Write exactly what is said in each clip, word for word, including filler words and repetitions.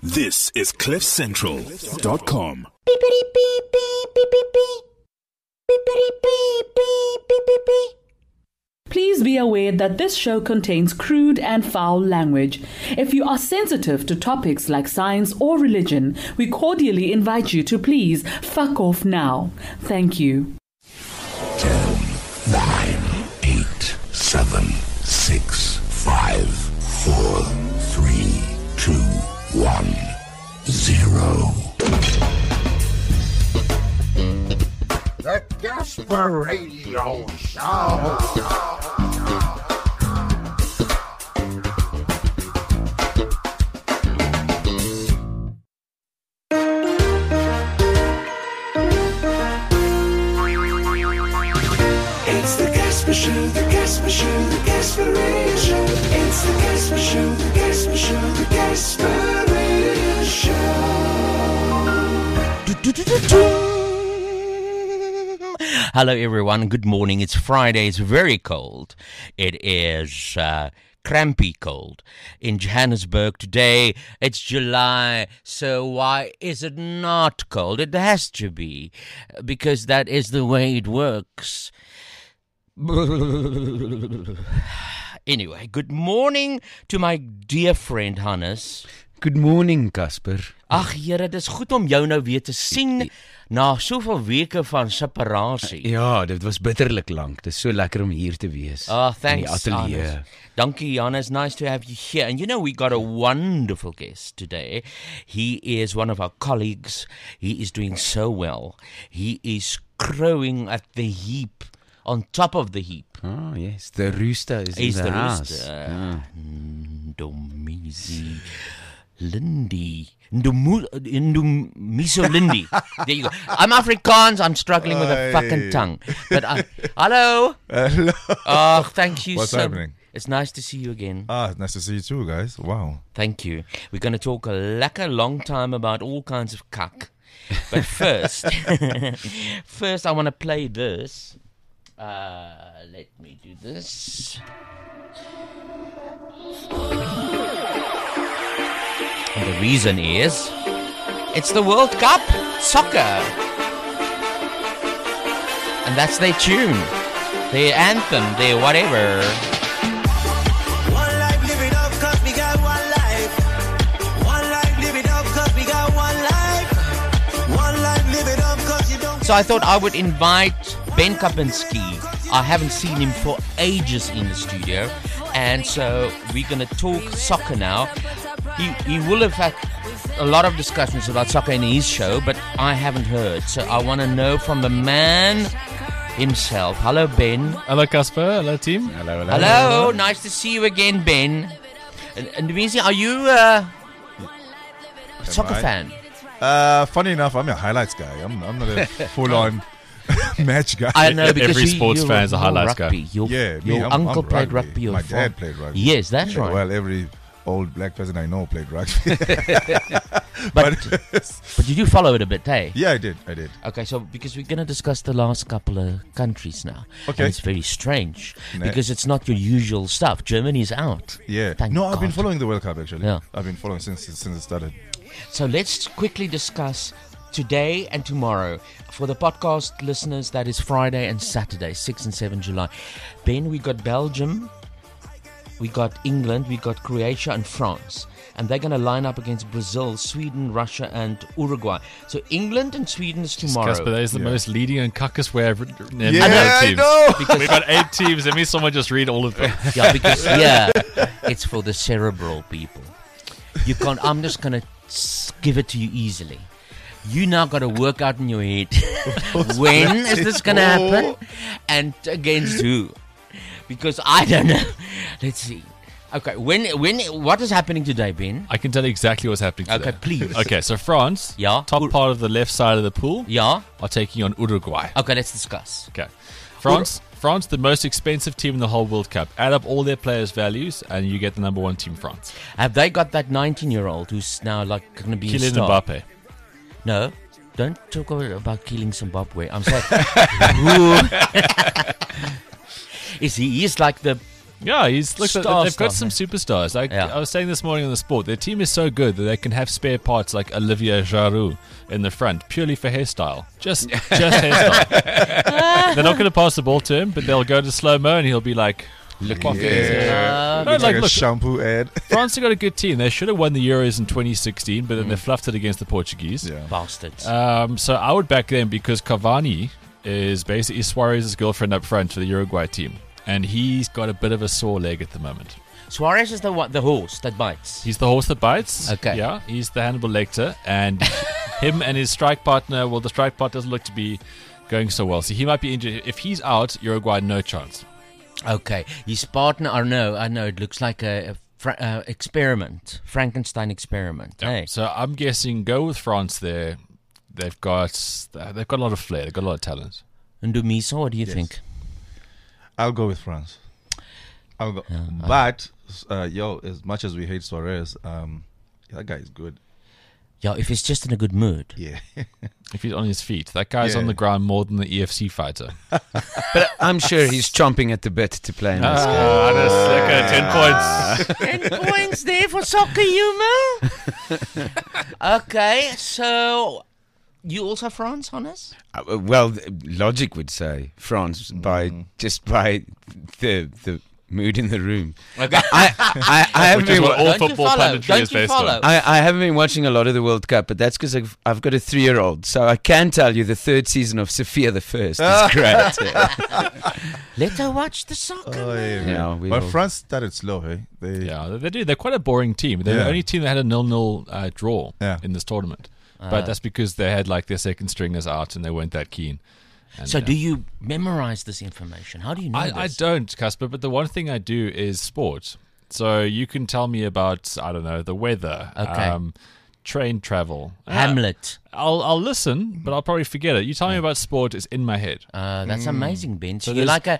This is cliff central dot com. Please be aware that this show contains crude and foul language. If you are sensitive to topics like science or religion, we cordially invite you to please fuck off now. Thank you. ten, nine, eight, seven, six, five, four, three, two, one, zero. The Casper Radio Show. It's the Casper Show, the Casper Show, the Casper Radio Show. It's the Casper Show, the Casper Show, the Casper Radio Show. Do, do, do, do, do. Hello everyone, good morning. It's Friday, it's very cold. It is uh, crampy cold in Johannesburg today. It's July, so why is it not cold? It has to be, because that is the way it works. Anyway, good morning to my dear friend Hannes. Good morning, Casper. Ag Here, dis goed om jou nou weer te sien na soveel weke van separasie. Ja, dit was bitterlik lank. Dit is so lekker om hier te wees. Oh, in thanks, die ateljee. Hannes. Dankie, Hannes. Nice to have you here. And you know, we got a wonderful guest today. He is one of our colleagues. He is doing so well. He is crowing at the heap, on top of the heap. Oh, yes. The rooster is He's in the, the house. rooster. Yeah. Ndomizi Lindy. Ndomiso Lindy. There you go. I'm Afrikaans. I'm struggling with a fucking tongue. But I, hello. Hello. Oh, thank you What's so happening? It's nice to see you again. Ah, nice to see you too, guys. Wow. Thank you. We're going to talk a lekker long time about all kinds of kak. But first, first I want to play this. Uh, let me do this. And the reason is, it's the World Cup, soccer. And that's their tune, their anthem, their whatever. One life, live it up, cause we got one life. One life, live it up, cause we got one life. One life, live it up, cause you don't. So I thought I would invite Ben Kapinski. I haven't seen him for ages in the studio. And so we're going to talk soccer now. He, he will have had a lot of discussions about soccer in his show, but I haven't heard. So I want to know from the man himself. Hello, Ben. Hello, Casper. Hello, team. Hello, hello. Hello. Nice to see you again, Ben. And, and Dweezy, are you uh, a soccer I? fan? Uh, funny enough, I'm a highlights guy. I'm, I'm not a full-on match guy. I know, because Every you, sports you're fan is a more highlights guy. rugby. Your, Yeah, me, your I'm- uncle I'm played rugby. rugby. or My fa- dad played rugby. Yes, that's Yeah, right. Well, every old black person I know played rugby. but, but you do follow it a bit, hey? yeah, I did. I did. Okay, so because we're going to discuss the last couple of countries now. Okay. And it's very strange Nah. because it's not your usual stuff. Germany's out. Yeah. Thank no, I've been God. following the World Cup, actually. Yeah. I've been following since since it started. So let's quickly discuss today and tomorrow. For the podcast listeners, that is Friday and Saturday, sixth and seventh of July. Ben, we got Belgium, we got England, we got Croatia and France. And they're going to line up against Brazil, Sweden, Russia, and Uruguay. So England and Sweden is tomorrow. Casper, that is the Yeah. most leading and cuckest way I've named Yeah, our I teams. know. We've got eight teams. Let me someone just read all of them. Yeah, because yeah, it's for the cerebral people. You can't. I'm just gonna give it to you easily. You now got to work out in your head when is this gonna happen and against who, because I don't know. Let's see. Okay, when when what is happening today, Ben? I can tell you exactly what's happening today. Okay, please. Okay, so France, Yeah. top Ur- part of the left side of the pool, Yeah. are taking on Uruguay. Okay, let's discuss. Okay. France, France, the most expensive team in the whole World Cup. Add up all their players' values, and you get the number one team, France. Have they got that nineteen-year-old who's now like going to be a Kylian star? Mbappe. No, don't talk about killing Zimbabwe. I'm sorry. Who is he? He's like the Yeah, he's look. Star They've got stuff, some superstars. Like Yeah. I was saying this morning on the sport, their team is so good that they can have spare parts like Olivier Giroud in the front, purely for hairstyle. Just, just hairstyle. They're not going to pass the ball to him, but they'll go to slow mo and he'll be like, Looking Yeah. No, Looks like, like a look, shampoo ad. France have got a good team. They should have won the Euros in twenty sixteen, but then they fluffed it against the Portuguese. Yeah. Bastards. Um, so I would back them because Cavani is basically Suarez's girlfriend up front for the Uruguay team, and he's got a bit of a sore leg at the moment. Suarez is the one, the horse that bites. He's the horse that bites. Okay. Yeah, he's the Hannibal Lecter, and him and his strike partner. Well, the strike partner doesn't look to be going so well, so he might be injured. If he's out, Uruguay no chance. Okay, his partner. I know. I know. It looks like a, a fra- uh, experiment, Frankenstein experiment. Yeah. Hey. So I'm guessing go with France there. They've got they've got a lot of flair. They've got a lot of talent. And Dumiso, what do you Yes. think? I'll go with France. I'll go. Yeah, I- but uh, yo, as much as we hate Suarez, um, that guy is good. Yeah, if he's just in a good mood. Yeah. If he's on his feet, that guy's Yeah. on the ground more than the E F C fighter. But I'm sure he's chomping at the bit to play in this game. Ah, that's okay, ten points. Ten points there for soccer humor. Okay, so you also France, Hannes? Uh, well, th- logic would say France by just by the the mood in the room. Okay. I I, I haven't Which is been. what wa- all Don't you football follow? punditry Don't is you based follow? on. I, I haven't been watching a lot of the World Cup, but that's because I've, I've got a three-year-old, so I can tell you the third season of Sophia the First is great. Let her watch the soccer. Oh, yeah, Yeah, man. we but will. France started slow, hey? They, Yeah, they- they do. They're quite a boring team. They're the Yeah. only team that had a nil-nil uh, draw Yeah. in this tournament. Uh, But that's because they had like their second stringers out and they weren't that keen. And, So uh, do you memorize this information? How do you know I, this? I don't, Casper, but the one thing I do is sport. So you can tell me about, I don't know, the weather, Okay. um, train travel. Uh, Hamlet. I'll I'll listen, but I'll probably forget it. You tell me about sport, it's in my head. Uh, that's amazing, Ben. So, So you're there's- like a,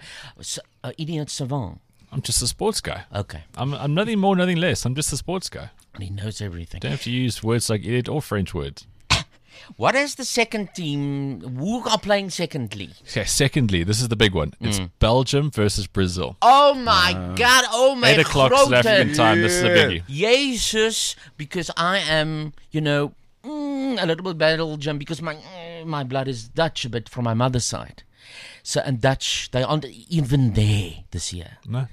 a idiot savant. I'm just a sports guy. Okay. I'm I'm nothing more, nothing less. I'm just a sports guy. And he knows everything. Don't have to use words like idiot or French words. What is the second team? Who are playing secondly? Okay, secondly, this is the big one. It's Belgium versus Brazil. Oh my God! Oh my Eight o'clock South African time. This is a biggie. Jesus, because I am, you know, mm, a little bit Belgian because my mm, my blood is Dutch, but from my mother's side. So and Dutch, they aren't even there this year. No.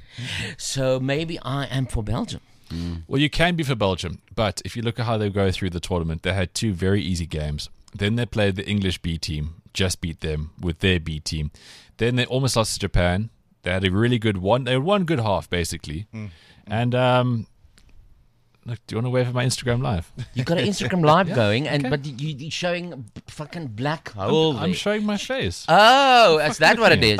So maybe I am for Belgium. Well, you can be for Belgium, but if you look at how they go through the tournament, they had two very easy games. Then they played the English B team, just beat them with their B team. Then they almost lost to Japan. They had a really good one. They had one good half, basically. And, um, look, do you want to wave at my Instagram live? You got an Instagram live going, and okay. but you, you're showing fucking black hole. I'm there. showing my face. Oh, is that what it is?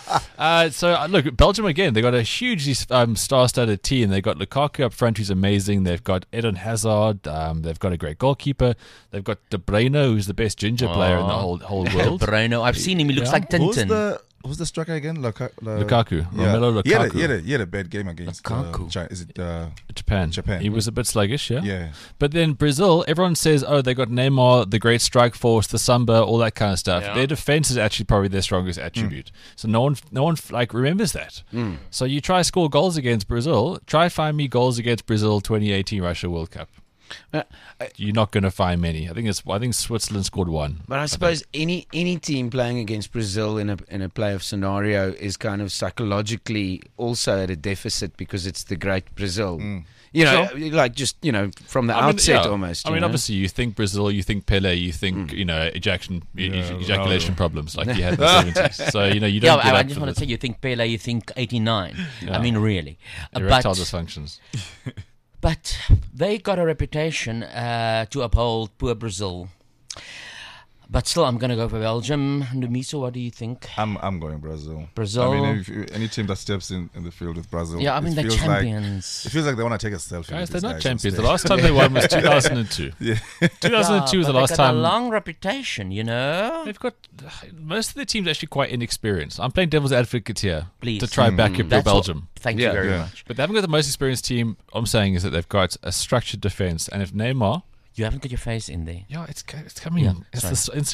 Uh, so uh, look, Belgium again. They got a hugely um, star-studded team. They got Lukaku up front, who's amazing. They've got Eden Hazard. Um, they've got a great goalkeeper. They've got De Bruyne, who's the best ginger player in the whole whole world. Bruno, I've seen him. He looks Yeah. like Who's Tintin. the Who's the striker again? Luka, Lu- Lukaku. Yeah. Romelu He had, a, Lukaku. he, had a, he had a bad game against uh, Lukaku. China. Is it? Uh, Japan. Japan. He was a bit sluggish, yeah. yeah. But then Brazil, everyone says, oh, they got Neymar, the great strike force, the Samba, all that kind of stuff. Yeah. Their defense is actually probably their strongest attribute. So no one, no one like remembers that. So you try score goals against Brazil. Try find me goals against Brazil twenty eighteen Russia World Cup. Uh, You're not going to find many. I think it's. I think Switzerland scored one. But I suppose any any team playing against Brazil in a in a playoff scenario is kind of psychologically also at a deficit because it's the great Brazil. You know, like just you know from the I mean, outset yeah. almost. I you mean, know? obviously, you think Brazil, you think Pele, you think you know ejaculation, e- Yeah, ejaculation Ronaldo. problems like you had in the seventies. So you know you Yeah, don't get I, I up just for want to this say, you think Pele, you think eighty-nine. Yeah. I mean, really. Uh, erectile but, dysfunctions. but they got a reputation uh, to uphold poor Brazil. But still, I'm going to go for Belgium. Ndumiso, what do you think? I'm I'm going Brazil. Brazil. I mean, if you, any team that steps in, in the field with Brazil, Yeah, I it mean, they're feels champions. Like, it feels like they want to take a selfie. Guys, with they're these not guys on champions. The stage. last time they won was two thousand two. Yeah. two thousand two was the but last they got time. a long reputation, you know? They've got most of the teams actually quite inexperienced. I'm playing devil's advocate here Please. to try back up That's what- Belgium. Thank Yeah, you very yeah. much. But they haven't got the most experienced team. All I'm saying is that they've got a structured defense, and if Neymar, You haven't got your face in there. yeah, it's it's coming. Yeah, it's sorry. the s- Instagram.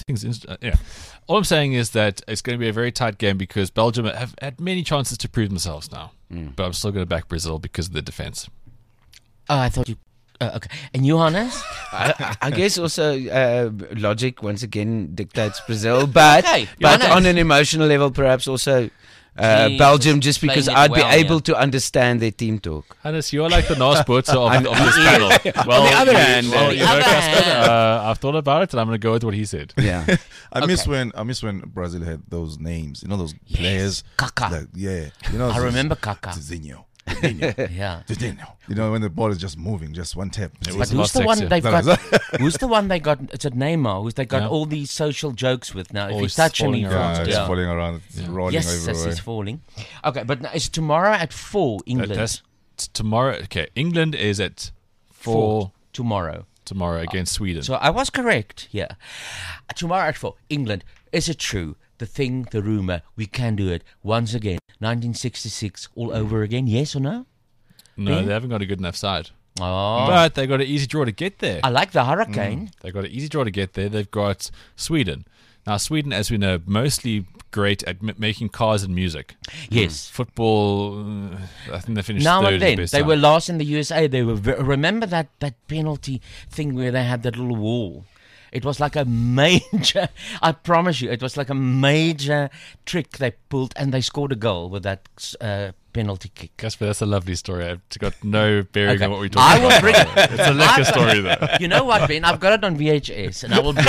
Fucking's inst- uh, yeah. All I'm saying is that it's going to be a very tight game because Belgium have had many chances to prove themselves now. Mm. But I'm still going to back Brazil because of the defense. Oh, I thought you. Uh, okay. And you, Hannes? I, I guess also uh, logic once again dictates Brazil, but Okay, but Hannes. on an emotional level, perhaps also uh, Jesus, Belgium, just because playing it I'd be well, able yeah. to understand their team talk. Hannes, you're like the Nas Butzer of, On- of this panel. Well, the other you- hand, well, uh, you the know, other Casper, hand. uh, I've thought about it and I'm going to go with what he said. Yeah, I miss Okay. when I miss when Brazil had those names. You know those players. Kaká. Like, yeah. You know. I those- remember Kaká. Zizinho. Zizinho. Yeah. Zizinho. You know when the ball is just moving, just one tap. It But was a who's lot the one sexier. they've No, got? Who's the one they got? It's at Neymar. Who's they got Yeah. all these social jokes with now? If you Always touch him, falling he around. falls Yeah, it's down. falling around. It's rolling Yes, yes, everywhere. he's falling. Okay, but now it's tomorrow at four, That- England. that's t- tomorrow. Okay, England is at four, Four tomorrow. tomorrow against Sweden. So I was correct. Yeah, tomorrow at four, England. Is it true? The thing, the rumor, we can do it once again. nineteen sixty-six, all over again. Yes or no? no, Ben? they haven't got a good enough side. Oh, But they got an easy draw to get there. I like the hurricane. They got an easy draw to get there. They've got Sweden. Now, Sweden, as we know, mostly great at m- making cars and music. Yes. Football, uh, I think they finished Now third. and is the then, best they time. were last in the U S A. They were. Ve- remember that that penalty thing where they had that little wall. It was like a major. I promise you, it was like a major trick they pulled, and they scored a goal with that uh, penalty kick. Casper, that's a lovely story. I've got no bearing Okay. on what we're talking I about. will bring it. It's a lekker I- story, though. You know what, Ben? I've got it on V H S, and I will bring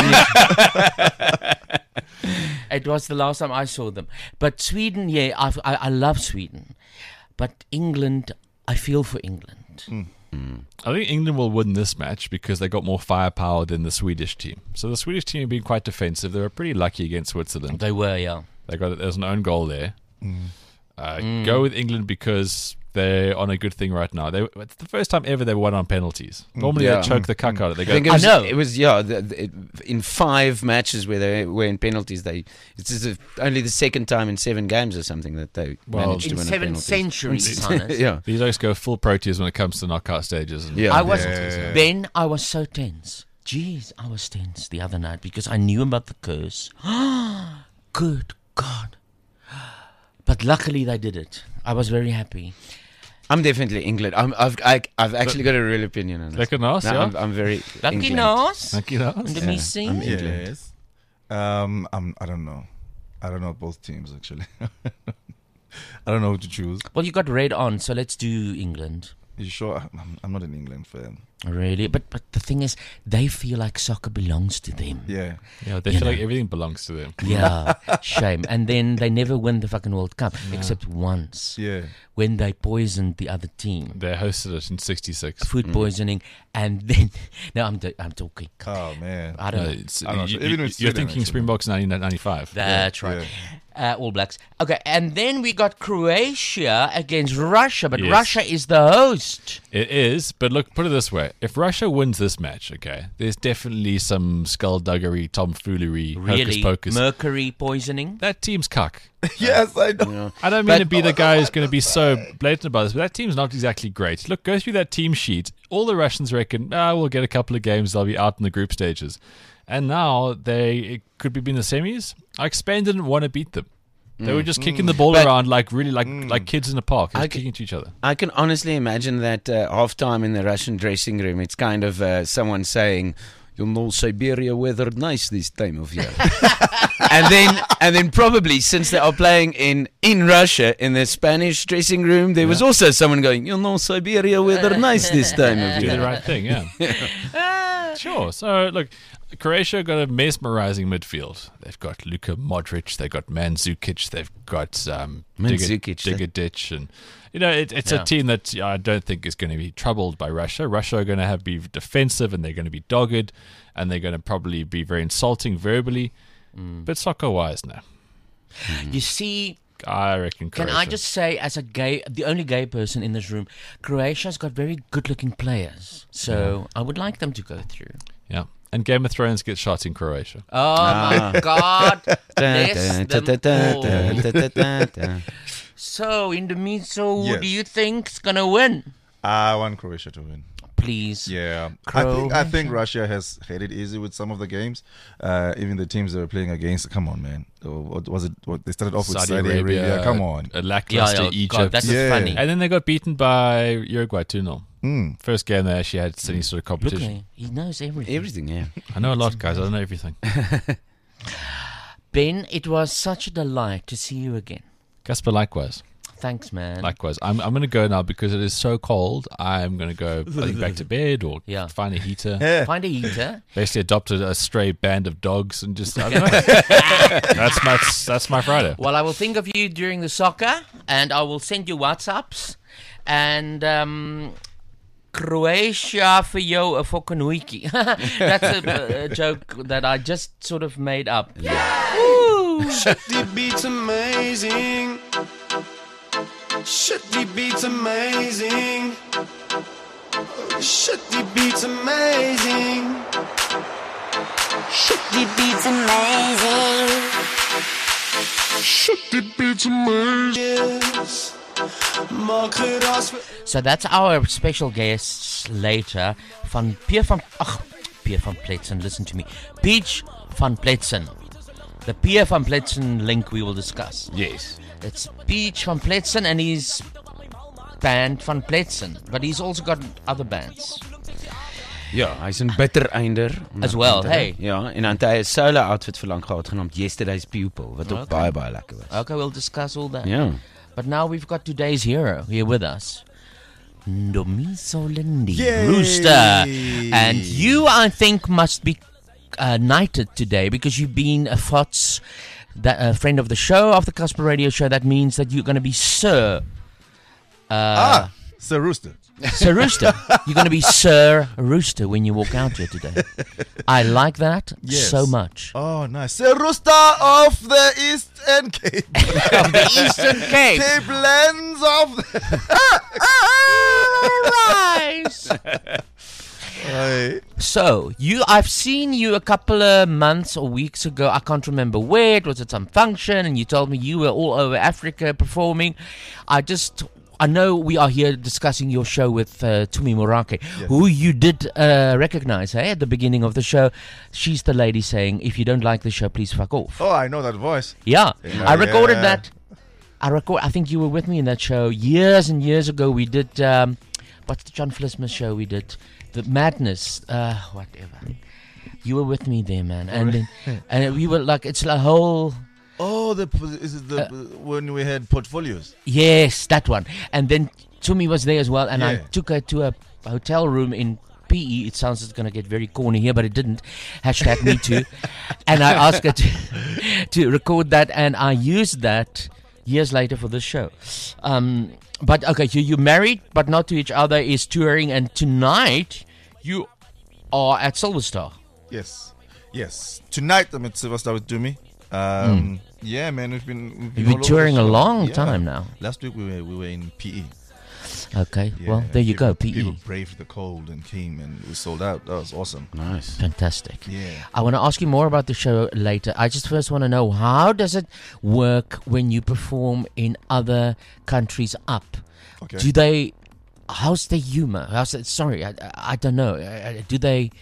it. It was the last time I saw them. But Sweden, yeah, I've, I I love Sweden, but England, I feel for England. I think England will win this match because they got more firepower than the Swedish team. So the Swedish team have been quite defensive. They were pretty lucky against Switzerland. They were, yeah. They got there's an own goal there. Uh, Go with England because they're on a good thing right now. They it's the first time ever they won on penalties. Normally Yeah. they choke the cuck out of it. They I go, think it I was. know. It was yeah. The, the, it, in five matches where they were in penalties, they it's just a, only the second time in seven games or something that they Well, managed to In win on seven penalties. centuries, Hannes. yeah. these guys go full Proteas when it comes to knockout stages. And Yeah. I was Yeah. Ben. I was so tense. Jeez, I was tense the other night because I knew about the curse. Good God! But luckily they did it. I was very happy. I'm definitely England. I'm, I've I, I've actually got a real opinion on it. Lekker Nas, No, ja? I'm, I'm very Lucky England. Nas. Thank you, Nas. And the Yeah, missing. I'm England. Yes. Um, I'm. I don't know. I don't know both teams actually. I don't know who to choose. Well, you got red on, so let's do England. You sure? I'm, I'm not an England fan. Really, but but the thing is, they feel like soccer belongs to them. Yeah. Yeah, they You feel know. like everything belongs to them. Yeah, shame. And then they never win the fucking World Cup except once Yeah. when they poisoned the other team, They hosted it in sixty-six. food poisoning, and then now I'm t- I'm talking. Oh man. I don't No, know. it's, I'm not you, sure. Even you, with you're Sweden, thinking actually. Springboks nineteen ninety-five. That's right. Yeah. Uh, All Blacks. Okay, and then we got Croatia against Russia, but Yes. Russia is the host. It is, but look, put it this way: if Russia wins this match, okay, there's definitely some skullduggery, tomfoolery, hocus Really, pocus. mercury poisoning. that team's cuck. Yes, I know. You know. I don't mean But- to be the guy who's going to be so blatant about this, but that team's not exactly great. Look, go through that team sheet. All the Russians reckon, ah, we'll get a couple of games. They'll be out in the group stages, and now they it could be in the semis. Like Spain didn't want to beat them. They were just kicking the ball But- around like really like like kids in a park, just I c- kicking to each other. I can honestly imagine that uh, halftime in the Russian dressing room, it's kind of uh, someone saying, "You know, Siberia weathered nice this time of year," and then and then probably since they are playing in in Russia in the Spanish dressing room, there was also someone going, "You know, Siberia weathered nice this time of Do the year." right thing, yeah. Sure. So look, Croatia got a mesmerizing midfield. They've got Luka Modric, they've got Mandzukic, they've got um, Mandzukic, eh? Digadic, and you know it, it's Yeah. a team that I don't think is going to be troubled by Russia. Russia are going to have be defensive and they're going to be dogged, and they're going to probably be very insulting verbally. But soccer-wise, no, You see, I reckon. can Croatia. I just say, as a gay, the only gay person in this room, Croatia's got very good-looking players, so I would like them to go through. Yeah. And Game of Thrones gets shot in Croatia. Oh my God! Bless them all. So, in the meantime, who Yes. do you think's gonna win? I want Croatia to win. please. Yeah, I think I think Croatia. Russia has had it easy with some of the games. Uh, even the teams they were playing against. Come on, man. Oh, what was it? What they started off with Saudi Saudi, Arabia. Arabia, Come on. A lackluster Yeah, yeah, Egypt. God, that's just Yeah. funny. And then they got beaten by Uruguay two nil. Mm. First game they actually had any sort of Look, competition. he he knows everything. Everything, yeah. I know a lot, guys. I don't know everything. Ben, it was such a delight to see you again. Casper, likewise. Thanks, man. Likewise. I'm I'm going to go now because it is so cold. I'm going to go I think, back to bed or Yeah. find a heater. Find a heater. Basically adopted a stray band of dogs and just, I don't know. that's, my, that's my Friday. Well, I will think of you during the soccer, and I will send you WhatsApps. And um, Croatia for jou 'n fucking hoetjie. That's a, a joke that I just sort of made up. Woo! The beat's amazing. Shit, the beat's amazing. Shit, the beat's amazing. Shit, the beat's amazing. Shit, the beat's amazing. Yes. Maak geraas vir So that's our special guests later van Pierre van ach, Pierre van Pletsen, listen to me. Peach van Pletsen. The Pierre van Pletsen link we will discuss. Yes. It's Peach van Pletsen and his band van Pletsen, but he's also got other bands. Ja, hy's 'n bitter einder As well, hey. Ja, en dan het hy 'n solo outfit vir lank gehad genaamd Yesterday's Pupil wat ook Okay. baie baie lekker was. Okay, we'll discuss all that. Ja. But now we've got today's hero here with us. Ndomiso Lindy Yay! Rooster. And you, I think, must be uh, knighted today because you've been a F O T S, that, a friend of the show, of the Casper Radio Show. That means that you're going to be Sir. Uh, Ah, Sir Rooster. Sir Rooster. You're going to be Sir Rooster when you walk out here today. I like that Yes. so much. Oh, nice. Sir Rooster of the Eastern Cape. Of the Eastern Cape. Cape lands of the... Rise. Hey. So, you, I've seen you a couple of months or weeks ago. I can't remember where. It was at some function, and you told me you were all over Africa performing. I just, I know we are here discussing your show with uh, Tumi Morake, Yes. who you did uh, recognize, hey, at the beginning of the show. She's the lady saying, if you don't like the show, please fuck off. Oh, I know that voice. Yeah, Yeah, I recorded yeah. that. I record. I think you were with me in that show years and years ago. We did. Um, what's the John Flismus show we did? The Madness. Uh, whatever. You were with me there, man, and then, and we were like, it's a whole. Oh, the is it the when we had portfolios? Yes, that one. And then Tumi was there as well, and I Yeah. took her to a hotel room in P E. It sounds it's going to get very corny here, but it didn't. Hashtag me too. And I asked her to, to record that, and I used that years later for this show. Um, but okay, so you're married, but not to each other, is touring, and tonight you are at Silver Star. Yes, yes. Tonight I'm at Silverstar with Dumi. Um, Yeah, man, we've been we've You've been all over touring the a show. long Yeah. time now. Last week we were we were in P E. Okay, Yeah, well, there you people, go, P E. People braved the cold and came and we sold out. That was awesome. Nice. Fantastic. Yeah. I want to ask you more about the show later. I just first want to know, how does it work when you perform in other countries up? Okay. Do they, how's the humor? How's it, sorry, I, I, I don't know. Uh, Do they,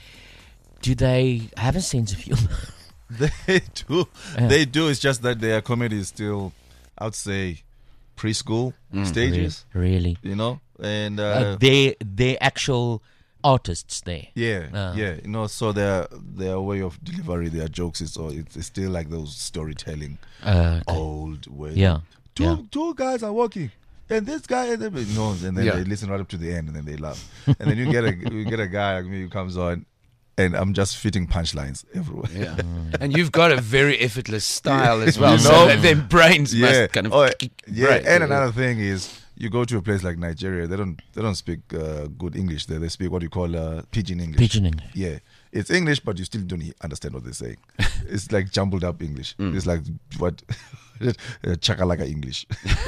do they have a sense of humor? They do. Yeah. They do. It's just that their comedy is still, I would say, preschool stages. Really? You know, and uh, Uh, they, they're actual artists there. yeah, Uh. yeah. You know, so their their way of delivery, their jokes is all it's, it's still like those storytelling, Uh, okay. old way. Yeah, Two yeah. two guys are walking. And this guy, and then, no, and then Yeah. they listen right up to the end, and then they laugh. And then you get a you get a guy like me who comes on, and I'm just fitting punchlines everywhere. Yeah. And you've got a very effortless style as well. You So know? that their brains yeah. must kind of Oh, yeah. break. And another thing is, you go to a place like Nigeria, they don't they don't speak uh, good English there. They speak what you call uh, pidgin English. Pidgin English. Yeah, it's English, but you still don't he- understand what they're saying. It's like jumbled up English. It's like what uh, chakalaka English.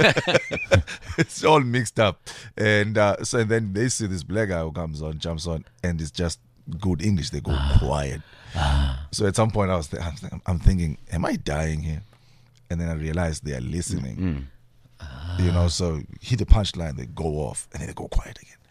It's all mixed up, and uh, so and then they see this black guy who comes on, jumps on, and it's just good English. They go quiet. So at some point, I was th- I'm, th- I'm thinking, am I dying here? And then I realized they are listening. You know, so hit the punchline, they go off, and then they go quiet again.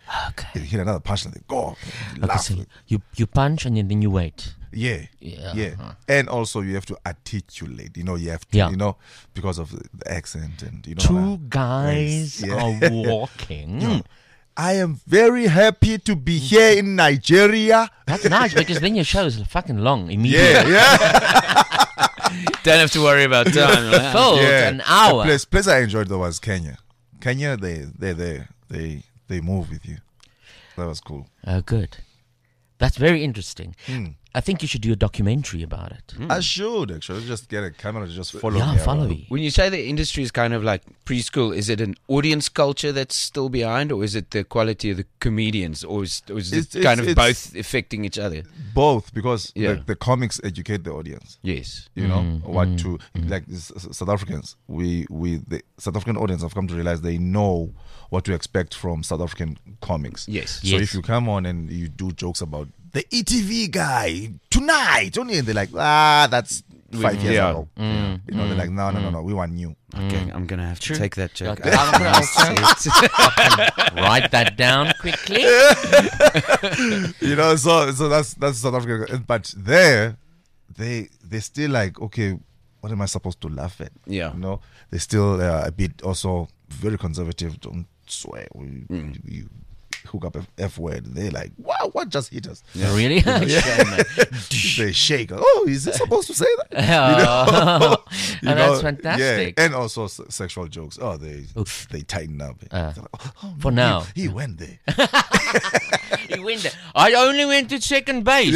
Okay. You hit another punch and they go. Okay, Laugh. so you you punch and then you wait. Yeah, Yeah, yeah, uh-huh. and also you have to articulate. You know, you have to, Yeah. you know, because of the the accent and you know. Two uh, guys yeah. are walking. Yeah. I am very happy to be here in Nigeria. That's nice because then your show is fucking long immediately. Yeah, yeah. Don't have to worry about time. Like, Full yeah. an hour. The place, place I enjoyed though was Kenya. Kenya, they, they, they, they, they move with you. That was cool. Oh, good. That's very interesting. Hmm. I think you should do a documentary about it. I should actually just get a camera to just follow Yeah, me. follow around. me. When you say the industry is kind of like preschool, is it an audience culture that's still behind, or is it the quality of the comedians, or is, or is It's- it kind it's- of it's- both affecting each other? Both, because Yeah. the, the comics educate the audience. Yes. You know Mm, what mm, to like s- s- South Africans. We we the South African audience have come to realize they know what to expect from South African comics. Yes. So Yes. if you come on and you do jokes about the E T V guy tonight, only and they're like, ah, that's five years yeah. ago. Mm, You know, they're mm, like, no, no, no, no, we want new. Okay, I'm gonna have to True. take that joke. Okay, I'm gonna also write that down quickly. You know, so so that's that's South Africa. But there, they they still like, okay, what am I supposed to laugh at? Yeah. You know, they still uh, a bit also very conservative. Don't swear. We, Mm. we hook up a F word. They're like, wow, what just hit us? Really? Shame, man. They shake. Oh, is it supposed to say that? Oh, You oh, that's know, fantastic. Yeah. And also s- sexual jokes. Oh, they Oof. they tighten up. Uh, They're like, oh, for no, now. he, he went there. He went there. I only went to second base.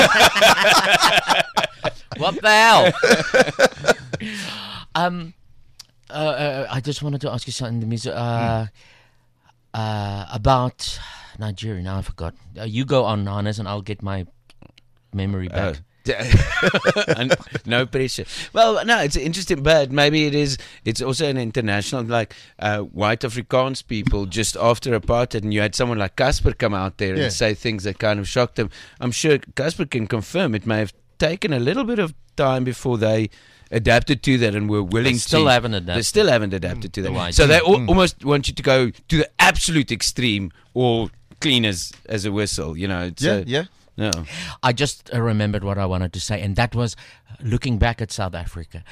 What the hell? um, uh, uh, I just wanted to ask you something, Mizu, uh, uh, about Nigeria. Now I forgot. Uh, you go on, Hannes, and I'll get my memory back. And no pressure. Well, no, it's interesting, but maybe it is. It's also an international, like uh, white Afrikaans people just after apartheid, and you had someone like Casper come out there Yeah. and say things that kind of shocked them. I'm sure Casper can confirm it may have taken a little bit of time before they adapted to that and were willing They still to. haven't adapted. They still haven't adapted to that. Right. So they al- almost want you to go to the absolute extreme or clean as, as a whistle. You know. It's Yeah, a- yeah. No. I just uh, remembered what I wanted to say, and that was uh, looking back at South Africa.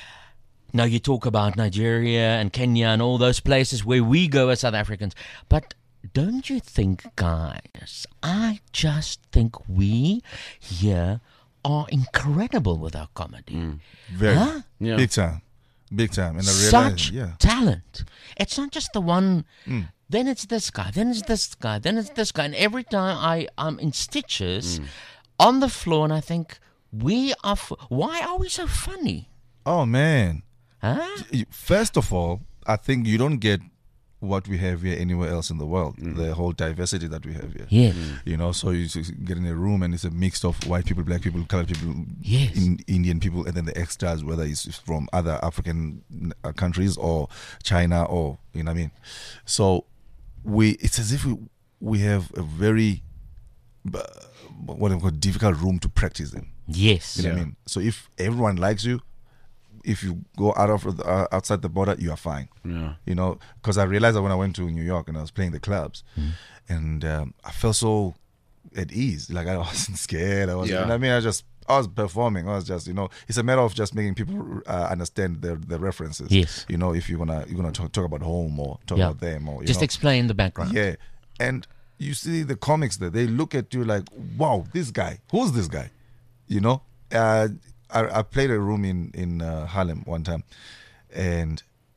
Now, you talk about Nigeria and Kenya and all those places where we go as South Africans, but don't you think, guys, I just think we here are incredible with our comedy. Very Huh? Yeah. big time, big time. And I realize, Such yeah, talent. It's not just the one. Then it's this guy. Then it's this guy. Then it's this guy. And every time I I'm in stitches on the floor, and I think we are. F- why are we so funny? oh man. Huh? You- First of all, I think you don't get what we have here anywhere else in the world. The whole diversity that we have here. Yes. You know, so you s- get in a room and it's a mix of white people, black people, colored people, Yes. in, Indian people, and then the extras, whether it's from other African uh, countries or China or, you know what I mean? So we, it's as if we, we have a very, uh, what I call difficult room to practice in. Yes. You know what I mean? So if everyone likes you, if you go out of the, uh, outside the border, you are fine. Yeah. You know, because I realized that when I went to New York and I was playing the clubs, and um, I felt so at ease. Like I wasn't scared. I was, Yeah. you know what I mean? I just, I was performing. I was just, you know, it's a matter of just making people uh, understand the the references. Yes. You know, if you're gonna you're gonna talk, talk about home or talk Yeah. about them or you Just know. explain the background. Yeah, and you see the comics there. They look at you like, wow, this guy. Who's this guy? You know. Uh, I, I played a room in in uh, Harlem one time, and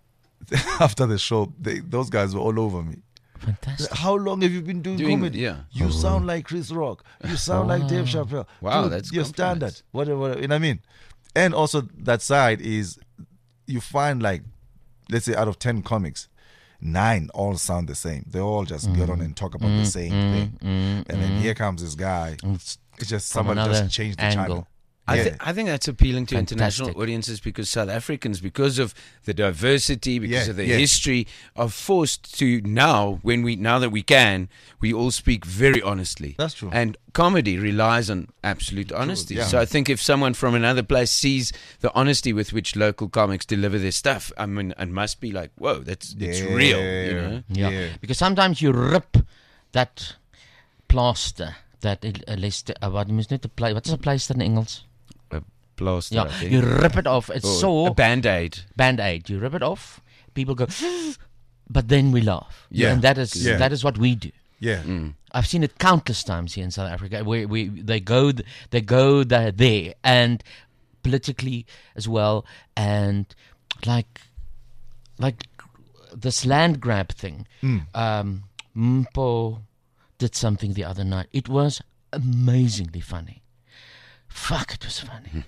after the show, they, those guys were all over me. Fantastic. How long have you been doing, Doing- comedy? yeah. You sound like Chris Rock. You sound like Dave Chappelle. Wow, Dude, that's your compliments. standard. Whatever, you know what I mean? And also that side is you find like, let's say out of ten comics, nine all sound the same. They all just get on and talk about the same thing. And then here comes this guy. It's It's just from somebody another just changed the angle. channel. I, Yeah. th- I think that's appealing to international Fantastic. audiences because South Africans, because of the diversity, because Yeah, of the yeah. history, are forced to now, when we now that we can, we all speak very honestly. That's true. And comedy relies on absolute honesty. yeah. So I think if someone from another place sees the honesty with which local comics deliver their stuff, I mean, it must be like, whoa, that's it's real. You know? yeah. Yeah. Because sometimes you rip that plaster that uh, Leicester, uh, wat mens net 'n pla- wat is 'n pleister in Engels? Plaster. Ja, I think. you rip it off. It's Or so a band-aid. Band-aid. You rip it off. People go, but then we laugh. Yeah. and that is Yeah. that is what we do. Yeah. I've seen it countless times here in South Africa where we they go th- they go there, there and politically as well, and like like this land grab thing. Um, Mpo did something the other night. It was amazingly funny. Fuck, it was funny.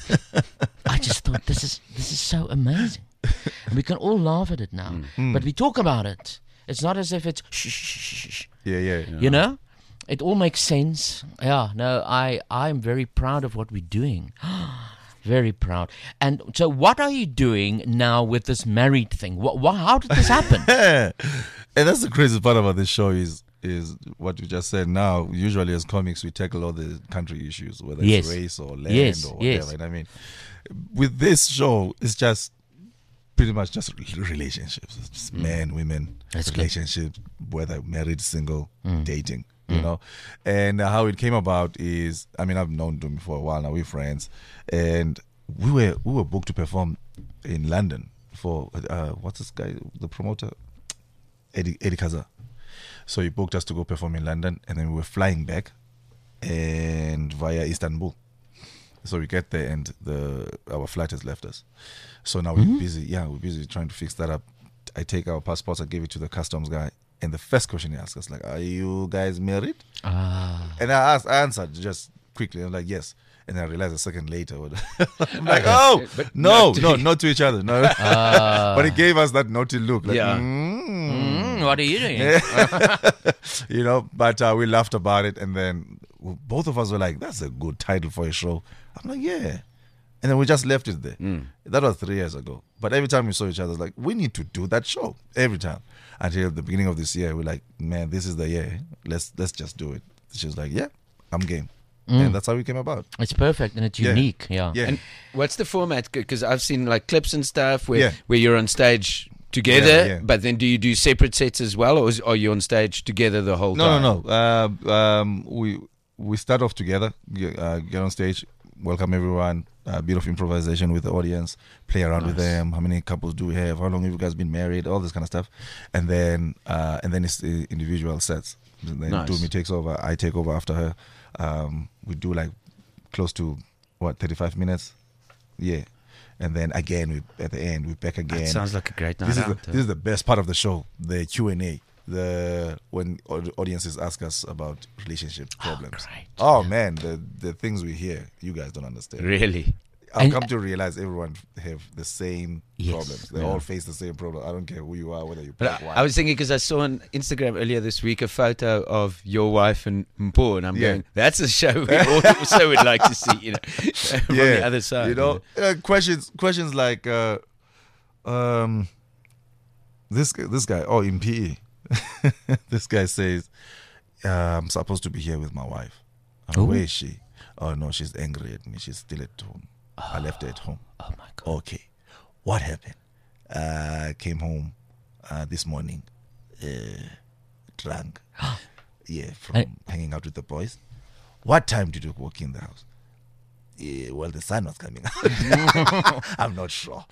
I just thought this is this is so amazing. And we can all laugh at it now, but we talk about it. It's not as if it's shh, shh, shh, shh. Yeah, yeah. You know, it all makes sense. Yeah, no, I I'm very proud of what we're doing. Very proud. And so, what are you doing now with this married thing? What, what how did this happen? And that's the crazy part about this show is is what you just said. Now, usually as comics, we tackle all the country issues, whether it's Yes. race or land Yes, or whatever. yes. And I mean, with this show, it's just pretty much just re- relationships. It's just men, women, That's good. relationships, whether married, single, dating. You know, and uh, how it came about is, I mean, I've known Dumi for a while now. We're friends, and we were we were booked to perform in London for uh, what's this guy, the promoter, Eddie Eddie Kaza. So he booked us to go perform in London, and then we were flying back, and via Istanbul. So we get there, and the our flight has left us. So now we're busy. Yeah, we're busy trying to fix that up. I take our passports, I give it to the customs guy, and the first question he asks us, like, "Are you guys married?" Ah, And I asked, I answered just quickly. I'm like, "Yes." And I realized a second later, what- I'm like, "Oh, no, no, not to each other, no." But he gave us that naughty look, like, Yeah. mm. mm, what are you doing? you know. But uh, we laughed about it, and then w- both of us were like, "That's a good title for a show." I'm like, "Yeah." And then we just left it there. That was three years ago. But every time we saw each other, it's like, we need to do that show every time. Until the beginning of this year, we're like, man, this is the year. Let's let's just do it. She's like, yeah, I'm game. And that's how we came about. It's perfect and it's Yeah. unique. Yeah. Yeah. And what's the format? Because I've seen like clips and stuff where, Yeah. where you're on stage together, Yeah, yeah. but then do you do separate sets as well, or is, are you on stage together the whole No, time? no, no. Uh, um, we we start off together, get, uh, get on stage, welcome everyone, a bit of improvisation with the audience, play around with them. How many couples do we have? How long have you guys been married? All this kind of stuff, and then uh, and then it's the individual sets. And then Nice. Dumi takes over. I take over after her. Um, we do like close to what thirty-five minutes, yeah, and then again we at the end we're back again. That sounds like a great night This is, out. the, this is the best part of the show, the Q and A, the when aud- audiences ask us about relationship problems. great. Oh, man, the the things we hear, you guys don't understand. Really? I've And- come to realize everyone have the same Yes. problems. They all face the same problem. I don't care who you are, whether you're But black, I, white. I was thinking because I saw on Instagram earlier this week a photo of your wife and Mpo, and I'm Yeah. going, that's a show we also would like to see, you know, from yeah, the other side. You know, uh, questions questions like uh, um, this guy- this guy. Oh, in P E, this guy says, uh, "I'm supposed to be here with my wife. Uh, Oh. where is she? Oh no, she's angry at me. She's still at home. I left her at home. Oh my God. Okay, what happened? Uh, came home uh, this morning, uh, drunk. yeah, from I- hanging out with the boys. What time did you walk in the house? Yeah, well, the sun was coming out. I'm not sure.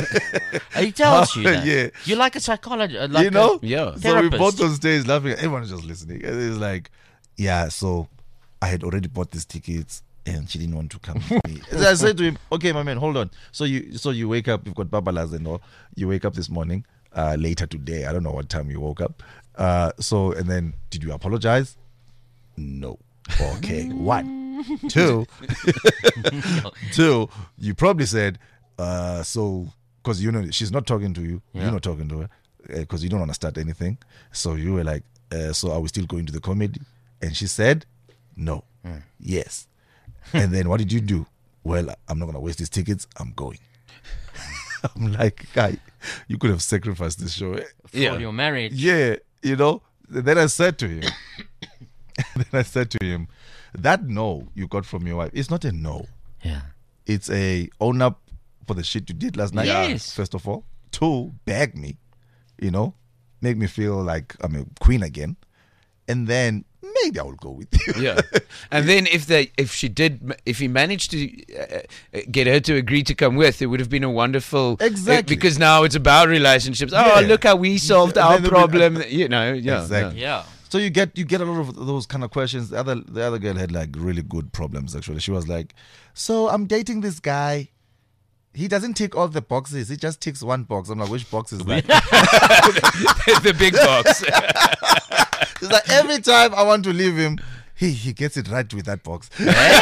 He tells you that. Yeah. You're like a psychologist. Like you know? a Yeah. So we therapist. both on stage laughing. Everyone's just listening. And it's like, yeah, so I had already bought these tickets and she didn't want to come with me. So I said to him, okay, my man, hold on. So you so you wake up, you've got babalas and all. You wake up this morning, uh, later today. I don't know what time you woke up. Uh, so, and then, did you apologize? No. Okay, one. Two, two, you probably said, uh, so, because you know, she's not talking to you, Yeah. you're not talking to her, because you don't want to start anything. So you were like, uh, so are we still going to the comedy? And she said, no. Yes. And then what did you do? Well, I'm not going to waste these tickets. I'm going. I'm like, guy, you could have sacrificed this show. For your marriage. Yeah, you know. Then I said to him, then I said to him, that no you got from your wife, it's not a no. Yeah. It's a own up for the shit you did last night. Yes. First of all. Two, beg me, you know, make me feel like I'm a queen again. and then maybe I will go with you. Yeah, and then if they, if she did, if he managed to uh, get her to agree to come with, it would have been a wonderful. Exactly. Because now it's about relationships. Yeah. Oh, look how we solved And our then there'll be- problem. You know. Yeah. Exactly. Yeah. So you get you get a lot of those kind of questions. The other the other girl had like really good problems actually. She was like, "So I'm dating this guy. He doesn't tick all the boxes. He just ticks one box." I'm like, "Which box is that?" the big box. It's like every time I want to leave him, he he gets it right with that box.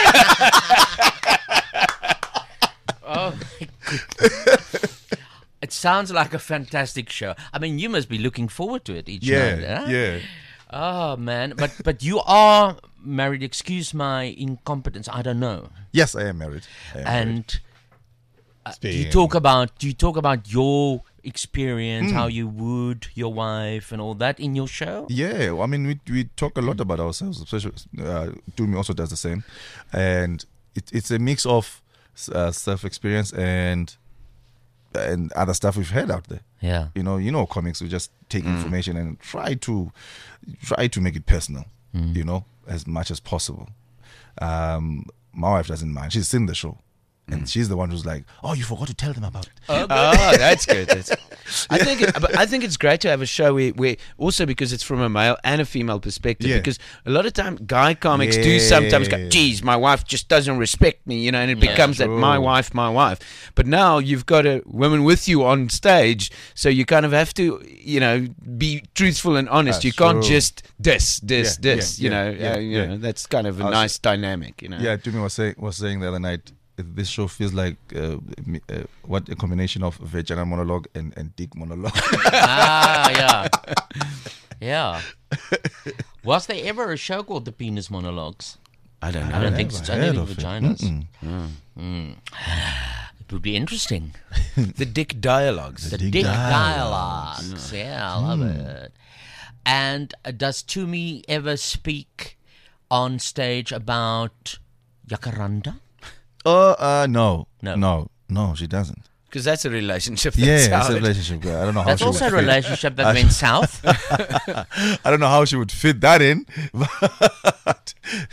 Oh my goodness. It sounds like a fantastic show. I mean, you must be looking forward to it each Yeah, night. Huh? yeah. Oh man, but but you are married. Excuse my incompetence. I don't know. Yes, I am married. I am married. And uh, do you Speaking- talk about do you talk about your experience, how you wooed your wife, and all that in your show? Yeah, well, I mean, we we talk a lot about ourselves. Especially, uh, Tumi also does the same, and it, it's a mix of uh, self experience and and other stuff we've heard out there. Yeah. You know, you know, comics. We just take information and try to try to make it personal. You know, as much as possible. Um, my wife doesn't mind. She's seen the show. And she's the one who's like, "Oh, you forgot to tell them about it." Oh, that's good. That's, I think it, but I think it's great to have a show where, where also because it's from a male and a female perspective. Yeah. Because a lot of time guy comics do sometimes go, Yeah. "Geez, my wife just doesn't respect me," you know, and it Yeah, becomes that true. my wife, my wife. But now you've got a woman with you on stage, so you kind of have to, you know, be truthful and honest. That's you can't true. just diss, diss, Yeah, diss. yeah, you yeah, know, yeah, uh, you yeah. know, that's kind of a I was- nice dynamic. You know. Yeah, Tumi was saying was saying the other night. This show feels like uh, me- uh, what a combination of vagina monologue and, and dick monologue. Ah, yeah, yeah. Was there ever a show called The Penis Monologues? I don't know. I don't think so. I heard think of it. vaginas. Mm. It would be interesting. The dick dialogues. The Dick dick dialogues. dialogues. Yeah, I love it. And uh, does Tumi ever speak on stage about Jacaranda? Oh, uh, no, No. no, no, she doesn't. Because that's a relationship. Yeah, That's it's a solid. relationship. girl. I don't know how That's she also a would fit- relationship that went south. I don't know how she would fit that in, but,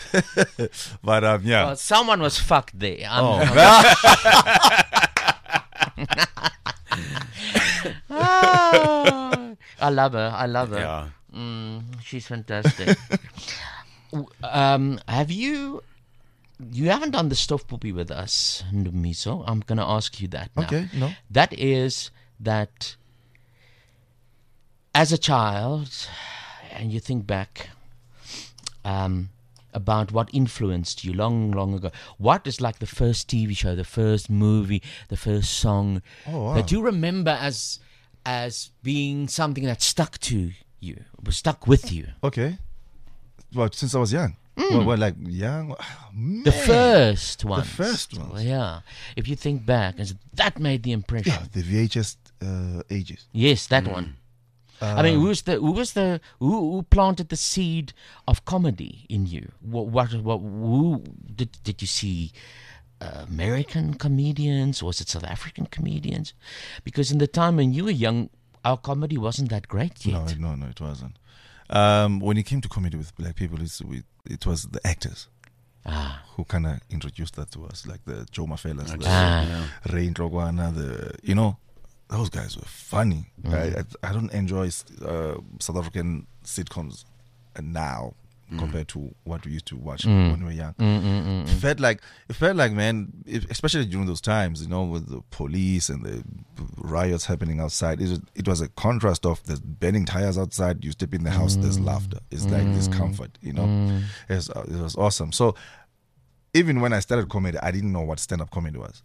but um, yeah. Well, someone was fucked there. I'm, Oh. Ah, I love her. I love her. Yeah. Mm, she's fantastic. W- um, have you? You haven't done the stuff puppy with us, Ndumiso. I'm going to ask you that now. Okay, no. That is that as a child, and you think back um, about what influenced you long, long ago. What is like the first T V show, the first movie, the first song Oh, wow. that you remember as as being something that stuck to you, was stuck with you? Okay. Well, since I was young. Well, well, like young. The first one. first ones. Yeah. If you think back, and so that made the impression. Yeah, the V H S uh, ages. Yes, that one. I mean, who's the who was the who, who planted the seed of comedy in you? What what, what who did did you see? Uh, American comedians? Was it South African comedians? Because in the time when you were young, our comedy wasn't that great yet. No, no, no, it wasn't. Um, when it came to comedy with black people, it's, we, it was the actors Ah. who kind of introduced that to us, like the Joe Mafellas, the Ah. Ray Ndrogwana, the you know, those guys were funny. I, I, I don't enjoy uh, South African sitcoms now compared to what we used to watch when we were young. It felt like it felt like man, it, especially during those times, you know, with the police and the riots happening outside. It was, it was a contrast of the burning tires outside. You step in the house, there's laughter. It's like this comfort, you know. It's, uh, it was awesome. So even when I started comedy, I didn't know what stand-up comedy was.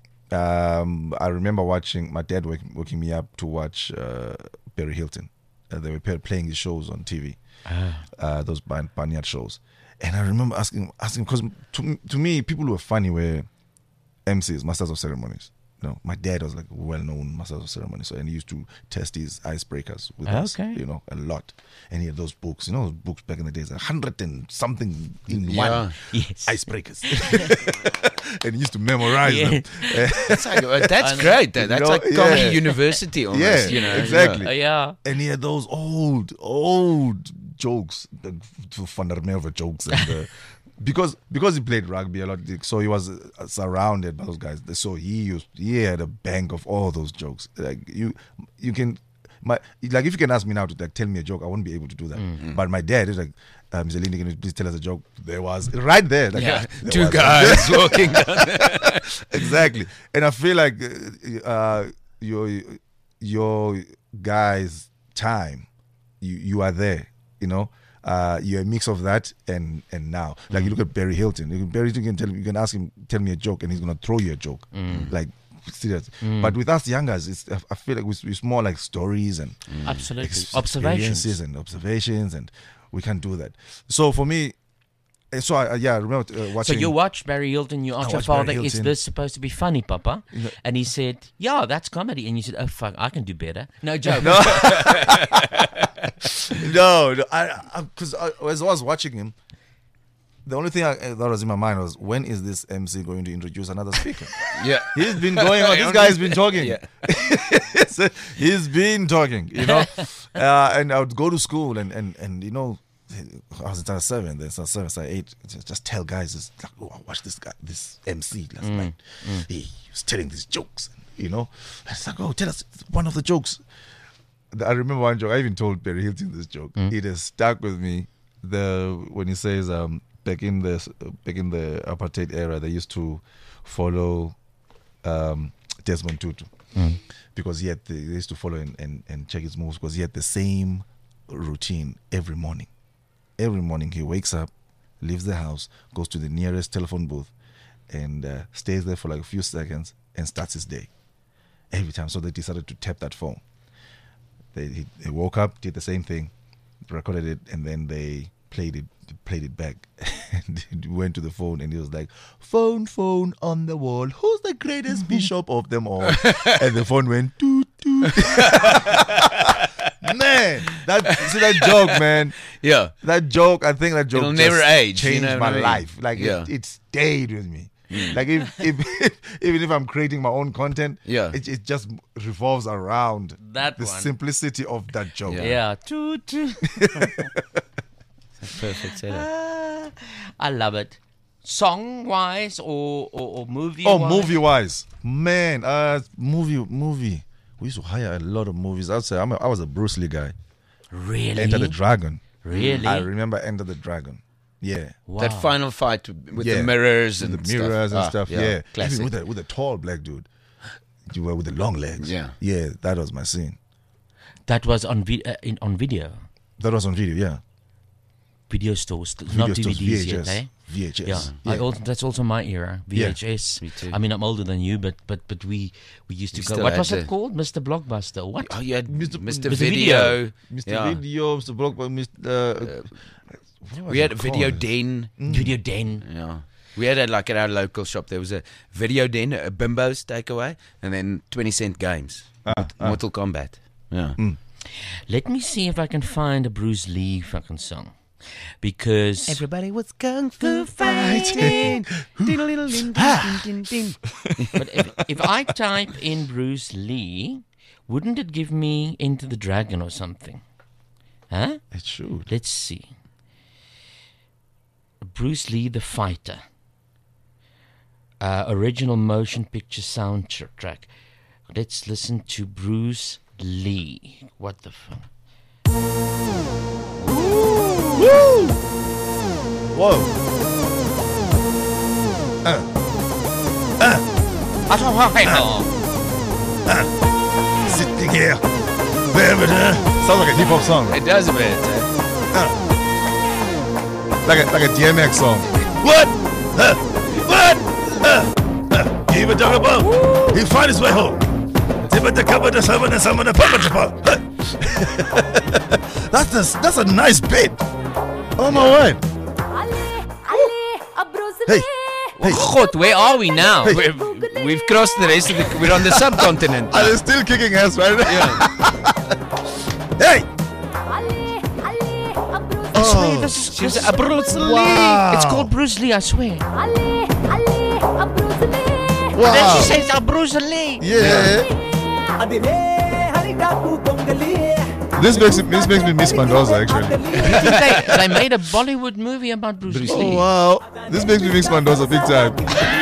Um, I remember watching my dad wake, waking me up to watch uh, Barry Hilton. Uh, they were pa- playing his shows on T V, uh, those Ban- Barnyard shows, and I remember asking, asking because to to me, people who were funny were M Cs, masters of ceremonies. You know, my dad was like a well-known master of ceremonies, so and he used to test his icebreakers with us, Okay. you know, a lot. And he had those books, you know, those books back in the days, a hundred and something in Yeah. one Yes. icebreakers, and he used to memorize Yeah. them. That's, like, uh, that's great. That, that's know, like comedy yeah. university almost. Yeah, you know, exactly. Uh, yeah. And he had those old, old jokes, the to Van der Merwe jokes, and the, because because he played rugby a lot, so he was uh, surrounded by those guys. So he used he had a bank of all those jokes. Like you, you can. My like if you can ask me now to like tell me a joke, I won't be able to do that. Mm-hmm. But my dad is like, uh, Mister Lindy, can you please tell us a joke? There was right there, like, Yeah, there two was- guys walking down. exactly. And I feel like uh, uh, your your guys' time, you you are there. You know, uh, you're a mix of that and and now. Like you look at Barry Hilton. You can, Barry Hilton can tell you can ask him tell me a joke, and he's gonna throw you a joke. Like. Serious. But with us youngers, it's, I feel like it's, it's more like stories and Absolutely. ex- Observations. experiences and observations, and we can't do that. So for me, eh, so I, I- yeah, I remember uh, So watching. you watch Barry Hilton, you asked I your watched Barry father, is Hilton. this supposed to be funny, Papa? And he said, yeah, that's comedy. And you said, oh, fuck, I can do better. No joke. no, no, I because I, as I was watching him, the only thing I, that was in my mind was, when is this M C going to introduce another speaker? Yeah. He's been going on. This guy's been talking. Yeah. He's been talking, you know. Uh, and I would go to school and, and, and you know, I was in standard seven, then standard seven, standard eight. Just, just tell guys, just like, oh, I watched this guy, this M C last night. He was telling these jokes, you know. And it's like, oh, tell us one of the jokes. I remember one joke. I even told Barry Hilton this joke. It has stuck with me. The when he says, um, back in the back in the apartheid era, they used to follow um, Desmond Tutu because he had the, they used to follow and, and, and check his moves because he had the same routine every morning. Every morning he wakes up, leaves the house, goes to the nearest telephone booth, and uh, stays there for like a few seconds and starts his day. Every time, so they decided to tap that phone. They he, they woke up, did the same thing, recorded it, and then they played it played it back. And he went to the phone and he was like, phone, phone on the wall, who's the greatest bishop of them all? And the phone went toot toot. Man, that see that joke, man. Yeah. That joke, I think that joke It'll just never age, you changed know what my I mean? life. Like Yeah. it, it stayed with me. Like if, if even if I'm creating my own content, Yeah. it, it just revolves around That the one. simplicity of that joke. Yeah. Yeah. Toot, toot. Perfect setup. Ah, I love it. Song wise or, or, or movie Oh, wise? movie wise, man, uh, movie, movie. We used to hire a lot of movies. I'd say I'm a, I was a Bruce Lee guy. Really? Enter the Dragon. Really? I remember Enter the Dragon. Yeah. Wow. That final fight with Yeah. the mirrors With and the mirrors stuff. and Ah, stuff. Yeah. Classic. Even with a with a tall black dude. You were with the long legs. Yeah. Yeah, that was my scene. That was on, vi- uh, in, on video. That was on video, yeah. Video stores, st- Video not D V Ds stores, V H S. yet, eh? V H S. Yeah, I also, that's also my era. V H S. me too. I mean, I'm older than you, but but but we we used to You go. still What had was it the- called, Mister Blockbuster? What? Oh, you had Mister Mister, Mister Video. Mister Yeah. Video, Mister Blockbuster, Mister Uh, what was We had it a Video called? Den. Video Den. Yeah. We had it like at our local shop. There was a Video Den, a Bimbo's takeaway, and then twenty cent games. Ah, Mortal Kombat. Yeah. Let me see if I can find a Bruce Lee fucking song, because Everybody was kung fu fighting. but if, if I type in Bruce Lee, wouldn't it give me Into the Dragon or something? Huh? It should. Let's see. Bruce Lee the Fighter. Uh, original motion picture soundtrack. Let's listen to Bruce Lee. What the fuck? Whoa. Sitting here. Sounds like a hip hop song. It does a bit. eh? Like a like a D M X song. What? Huh? What? Huh? Huh? Give a dog a bone. He'll find his way home. Tip it the cover, the seven, and some of the puppet. That's a, that's a nice bit. Oh my word. Hey. Hey. God, where are we now? Hey. We've, we've crossed the rest of the. We're on the subcontinent. Are they still kicking ass right now? Hey. I swear, this is She's this a Bruce Lee. Wow. It's called Bruce Lee, I swear. Wow. Then she says, "Ah, Bruce Lee." Yeah. This makes it, this makes me miss Mendoza actually. they, they made a Bollywood movie about Bruce, Bruce Lee. Lee. Oh wow, this makes me miss Mendoza big time.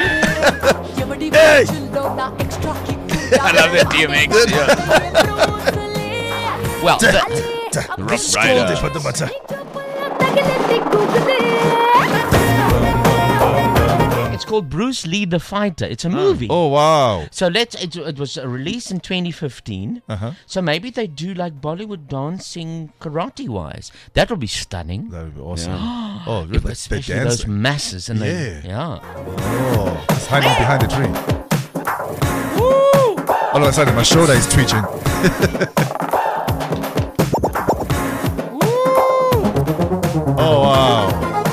Hey! I love that D M X. Yeah. Well, the, Rough Rider. for the butter. it's called Bruce Lee the Fighter. It's a movie. Oh wow. So let's. It, it was uh, released in twenty fifteen. Uh-huh. So maybe they do like Bollywood dancing, karate wise. That would be stunning. That would be awesome. Oh, If- really? They especially dance. those masses and Yeah. they, yeah. Oh, it's hiding behind the tree. All of a sudden, my shoulder is twitching. Oh wow.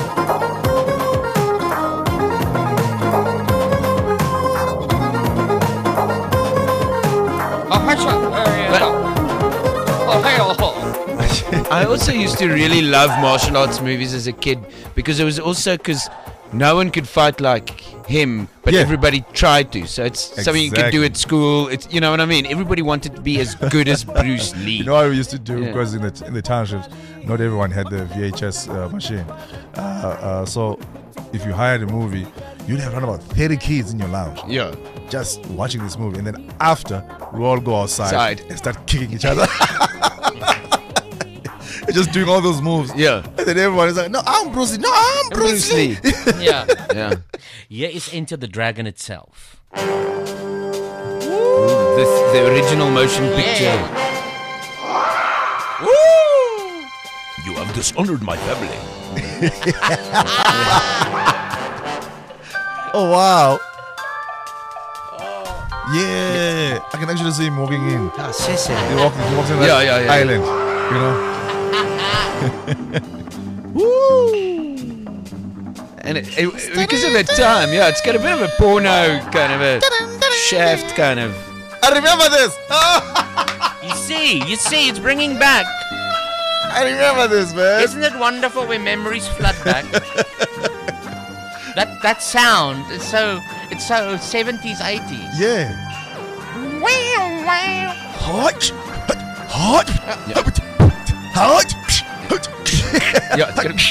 I also used to really love martial arts movies as a kid because it was also because no one could fight like him, but Yeah. everybody tried to. So it's something you could do Exactly. at school. It's you know what I mean. Everybody wanted to be as good as Bruce Lee. You know what we used to do Yeah. because in the in the townships, not everyone had the V H S uh, machine. Uh, uh, so if you hired a movie, you'd have around about thirty kids in your lounge Yeah. just watching this movie, and then after we all go outside Side. and start kicking each other. Just doing all those moves. Yeah. And then everyone is like, no, I'm Bruce Lee. No, I'm Bruce, Bruce Lee. Lee. Yeah. Yeah. Here is Enter the Dragon itself. The, the original motion picture. You have dishonored my family. Oh, wow. Yeah. I can actually see him walking in. Ah, sissy. He walks, he walks in that Yeah, yeah, yeah. island, you know. And it, it, because of the time, yeah, it's got a bit of a porno kind of a shaft kind of. I remember this. You see, you see, it's bringing back. I remember this, man. Isn't it wonderful when memories flood back? that that sound, it's so it's so seventies, eighties. Yeah. Hot. Hot. Hot. Yeah, it's got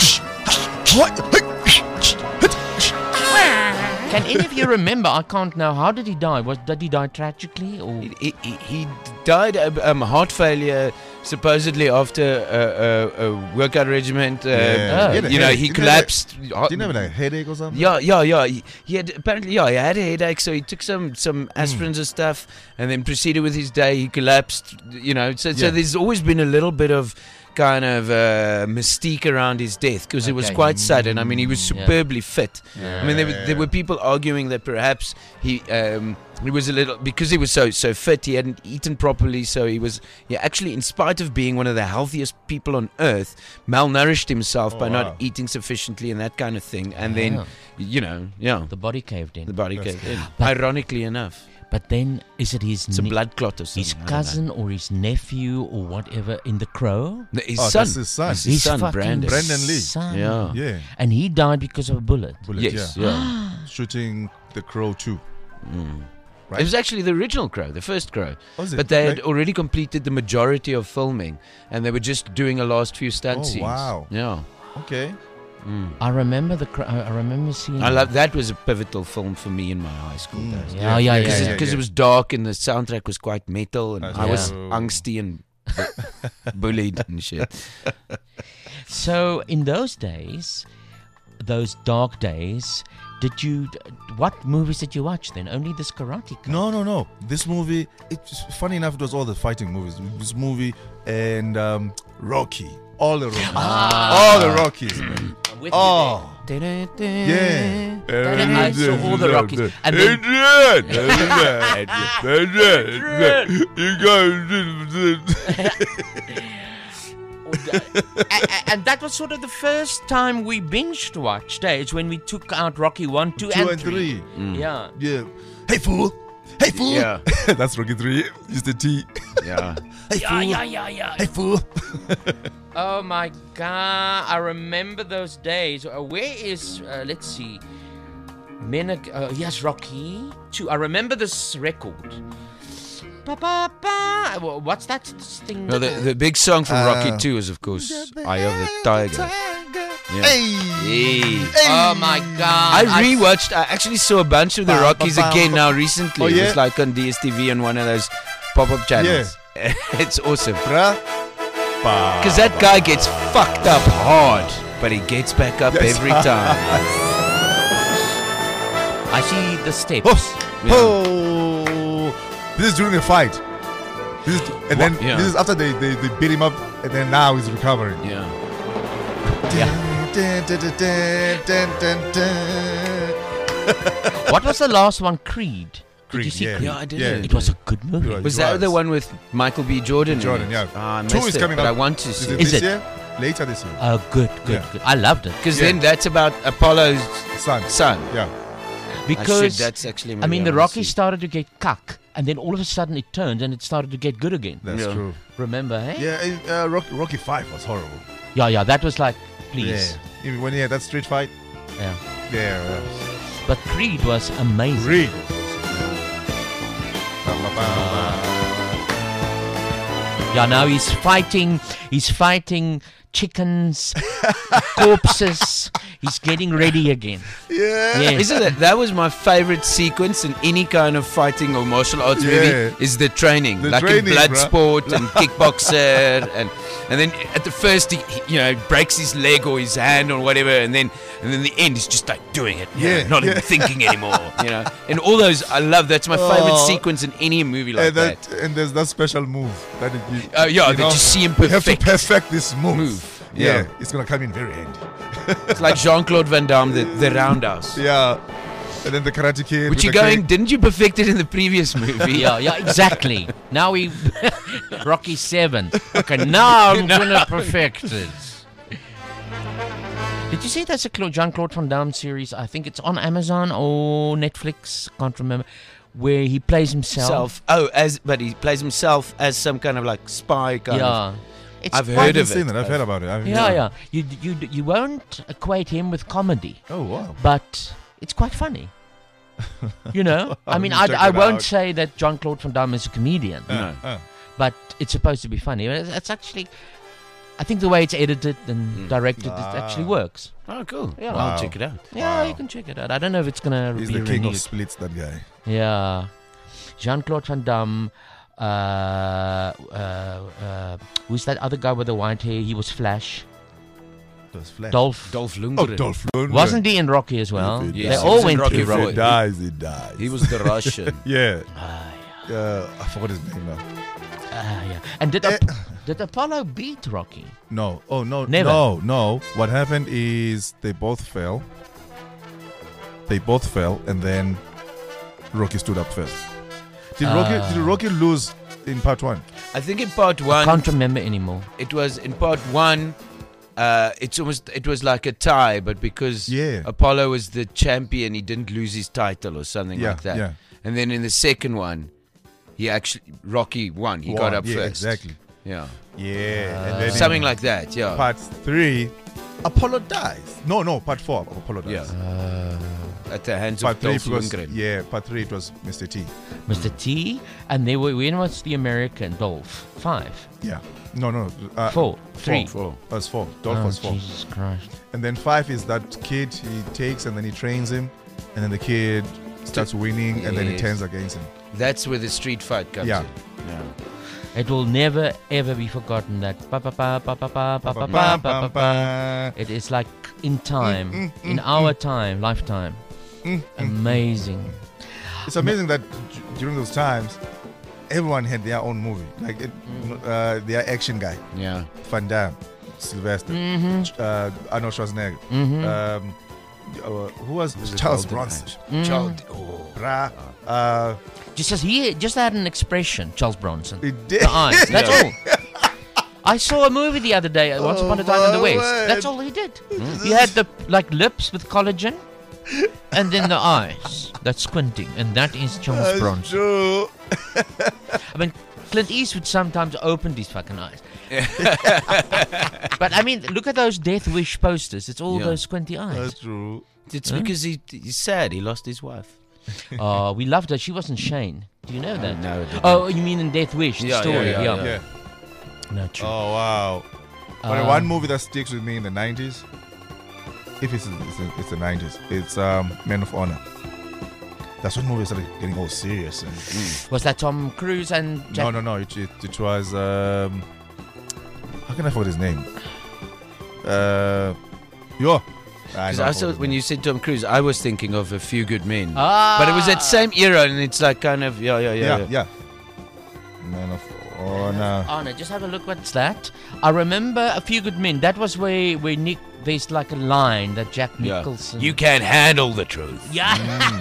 Can any of you remember? I can't know. How did he die? Was did he die tragically or? He, he, he died of um, heart failure, supposedly after a, a, a workout regiment. Uh, Yeah. He had a You know, headache. he Didn't he have a- collapsed. Didn't he have like a headache or something? Yeah, yeah, yeah. He, he had apparently, yeah, he had a headache, so he took some some Hmm. aspirins and stuff, and then proceeded with his day. He collapsed. You know, so so Yeah. there's always been a little bit of kind of uh, mystique around his death because it was Okay. quite sudden. I mean, he was Yeah. superbly fit. Yeah. I mean, there, were- there were people arguing that perhaps he um, he was a little because he was so so fit. He hadn't eaten properly, so he was yeah. Actually, in spite of being one of the healthiest people on earth, malnourished himself Oh, by wow. not eating sufficiently and that kind of thing. And Yeah. then you know, yeah, The body caved in. the body That's caved in. But- Ironically enough, But then, is it his it's a ne- blood clot or something. his I don't cousin or his nephew or whatever in The Crow? know. His Oh, son. that's his son. It's his son, fucking Brandon. Brandon Lee. son. Yeah. Yeah. And he died because of a bullet. Bullet, Yes, yeah. yeah. Shooting the Crow too. Right. It was actually the original Crow, the first Crow. Was it? But they had Like- already completed the majority of filming, and they were just doing a last few stunt Oh, scenes. wow. Yeah, Okay. I remember the. Cro- I I remember seeing. I love that. Was a pivotal film for me in my high school Mm. days. Yeah, yeah, Because yeah. yeah, it, 'cause yeah. it was dark and the soundtrack was quite metal, and That's I was right. angsty and bu- bullied and shit. So in those days, those dark days, did you? What movies did you watch then? Only this Karate Kid? No, no, no. This movie, it's funny enough, it was all the fighting movies. This movie and um, Rocky. All the Rockies. All the Rockies, man. I'm with Oh, yeah. yeah. I saw all the Rockies. And then- Adrian! Adrian! You guys. you there. and that was sort of the first time we binged watched. Eh? It's when we took out Rocky one, two, Two and, and three. three. Yeah. Yeah. Hey, fool! Hey, fool! Yeah. That's Rocky three. Use the T. Yeah. Hey, Yeah, fool! yeah, yeah, yeah. Hey, fool! Oh my God! I remember those days. Uh, where is? Uh, let's see. Menak. Uh, yes, Rocky two. I remember this record. ba, ba, ba. Wha- What's that thing? No, the, the big song from Rocky Uh, two is, of course, Eye of the Tiger. Yeah. Hey. Hey. Oh my God! I rewatched. I actually saw a bunch of the Ba, ba, Rockies ba, again ba. now recently. Oh, It yeah? was like on D S T V on one of those pop-up channels. It's awesome. Bruh. Because that guy gets fucked up hard, but he gets back up Yes. every time. I see the steps. Oh, oh. This is during the fight. This is, and then Yeah. this is after they, they, they beat him up, and then now he's recovering. Yeah. Dun, dun, dun, dun, dun, dun, dun. What was the last one? Creed. Did you Creed, see yeah. Creed? Yeah, I did. Yeah. It was a good movie. It Was that the one with Michael B. Jordan? in Jordan, it? yeah. Ah, I Two missed is it, coming but up. I want to Is see it it. Is this it? year? Later this year. Oh, good, good, Yeah. good. I loved it Because Yeah. then that's about Apollo's Son. son. Yeah. because I should, that's actually a I movie mean the wanna Rockies see. started to get cuck, and then all of a sudden it turned and it started to get good again. That's Yeah. true. Remember, eh? Yeah, uh, Rocky, Rocky five was horrible. yeah, yeah. That was like, please, Yeah. Even when he had that street fight. yeah. Yeah. uh, But Creed was amazing. Read. Yeah, now he's fighting. He's fighting chickens, corpses. He's getting ready again. Yeah. Yes. Isn't it? That was my favorite sequence in any kind of fighting or martial arts Yeah. movie. Is the training, The like training, in blood bruh. sport and kickboxer, and and then at the first he, he, you know, breaks his leg or his hand or whatever, and then and then the end he's just like doing it, you know, Yeah, not yeah. even thinking anymore, you know. And all those, I love. That's my favorite Oh. sequence in any movie like and, that. that, and there's that special move that it, you, Uh, yeah, you that know, you see him you have to perfect. perfect this move. Move. Yeah. Yeah. It's gonna come in very handy. It's like Jean-Claude Van Damme, the, the Roundhouse. Yeah. And then the Karate Kid. Which with you the going? cake. Didn't you perfect it in the previous movie? Yeah, yeah, exactly. Now we Rocky Seven. Okay, now I'm gonna perfect it. Did you see that's a Cla- Jean-Claude Van Damme series? I think it's on Amazon or Netflix. Can't remember. Where he plays himself. Self. Oh, as but he plays himself as some kind of like spy kind Yeah. of. It's I've I heard haven't of seen it. it. I've heard about it. I've, Yeah, yeah. You you you won't equate him with comedy, Oh wow. but it's quite funny. You know, I I'll mean, check I, I it won't out. say that Jean-Claude Van Damme is a comedian, No. Uh, but it's supposed to be funny. It's, it's actually, I think the way it's edited and directed, it actually Ah. works. Oh, cool. Yeah. I'll Wow. check it out. Yeah, Wow. you can check it out. I don't know if it's gonna he's be the king renewed. of splits, that guy. Yeah, Jean-Claude Van Damme. Uh, uh, uh, who's that other guy with the white hair? He was Flash. Those flash. Dolph. Dolph Oh, Lundgren. Dolph Lundgren. Wasn't he in Rocky as well? If it They Yes, he all was in went Rocky through Four. If Rocky. it dies, it dies. He was the Russian. Yeah. Ah, Uh, I forgot his name now. Ah, yeah. And did Eh. Ap- did Apollo beat Rocky? No. Oh no. Never. No. No. What happened is they both fell. They both fell, and then Rocky stood up first. Did Rocky? Ah. Did Rocky lose in part one? I think in part I one, can't remember anymore. it was in part one. Uh, it's almost it was like a tie, but because Yeah. Apollo was the champion, he didn't lose his title or something Yeah, like that. yeah. And then in the second one, he actually Rocky won. He got Won, up yeah, first. Exactly. Yeah, Yeah. and then in something like that. Yeah. part three, Apollo dies. No, no. Part four, Apollo dies. Yeah. At the hands Part of three, Dolph it was, Lundgren. yeah. Part three, it was Mister T. Mister T, and they were when was the American Dolph? Five, Yeah. No, no. Uh, four, three. Four. Was four. Dolph Oh, was four. Jesus Christ! And then five is that kid he takes and then he trains him, and then the kid starts winning and then he Yes. turns against him. That's where the street fight comes Yeah. in. Yeah. It will never ever be forgotten. That ba ba ba ba ba ba ba ba ba Ba, ba ba, ba. ba. It is like in time, Mm, mm, in mm, our time, lifetime. Mm, mm. Amazing. It's amazing that d- during those times, everyone had their own movie, like it, uh, their action guy, Yeah. Van Damme, Sylvester, Mm-hmm. uh, Arnold Schwarzenegger. Mm-hmm. Um, uh, who was Was it Charles Golden Bronson? Age? Mm. Child. Oh. Bra, uh, Just as he just had an expression, Charles Bronson. he did. The eyes. That's Yeah. all. I saw a movie the other day, Once Oh, Upon a Time in the my West. word. That's all he did. He had the like lips with collagen, and then the eyes. That's squinting, and that is Charles That's Bronson. true. I mean, Clint Eastwood sometimes opened his fucking eyes. But I mean, look at those Death Wish posters. It's all Yeah. those squinty eyes. That's true. It's Huh? because he he's sad. He lost his wife. Uh, we loved her. She wasn't Shane. Do you know that? no, I didn't. Oh, you mean in Death Wish, the Yeah, story? yeah, yeah, Yeah. No, true. Oh wow. But Um, one movie that sticks with me in the nineties, if it's it's, the- it's the nineties, it's um, Men of Honor. That's when movies started getting all serious. And, Was that Tom Cruise and Jack? no, no, no. It, it, it was um, how can I forget his name? Uh, yo. Because I saw when you said Tom Cruise, I was thinking of A Few Good Men. Ah. But it was that same era, and it's like kind of yeah, yeah, yeah. yeah, yeah. Man of Honor. Oh no, just have a look. What's that? I remember A Few Good Men. That was where where Nick. There's like a line that Jack Yeah. Nicholson. You can't handle the truth. Yeah.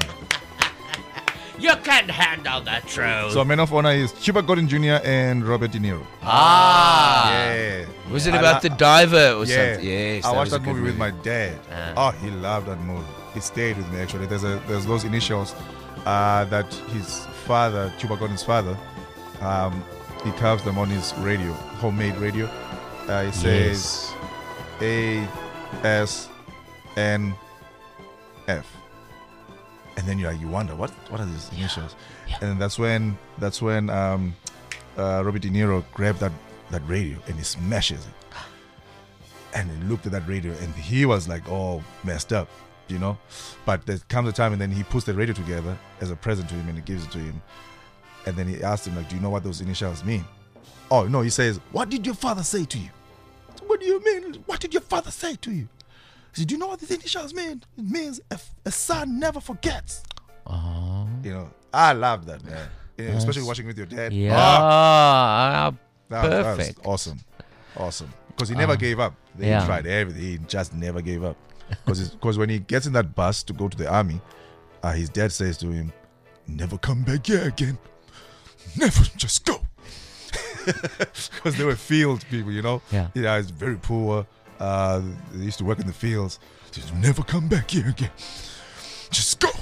You can't handle the truth. So Men of Honor is Cuba Gooding Junior and Robert De Niro. ah. Yeah. Was it I about li- the diver or Yeah. something? Yes, I watched was a that good movie with my dad. Ah. Oh, he loved that movie. It stayed with me actually. There's a there's those initials uh, that his father, Cuba Gooding's father, um, he carves them on his radio, homemade radio. Uh, it says A S N F. And then you like you wonder what what are these initials? yeah. And that's when that's when um, uh, Robert De Niro grabbed that that radio and he smashes it. And he looked at that radio and he was like all messed up, you know. But there comes a time and then he puts the radio together as a present to him and he gives it to him. And then he asked him like, "Do you know what those initials mean?" Oh no, he says, "What did your father say to you?" "What do you mean? What did your father say to you?" He said, "Do you know what these initials mean? It means a, a son never forgets." Oh. You know, I love that, man. Yeah, especially watching with your dad. Yeah. Oh, Ah, that was- that was perfect. awesome. Awesome. Because he never Ah. gave up. They Yeah. tried everything. He just never gave up. Because when he gets in that bus to go to the army, uh, his dad says to him, "Never come back here again. Never, just go." Because they were field people, you know. Yeah. Yeah, it's very poor. Uh, they used to work in the fields. He says, "Never come back here again. Just go."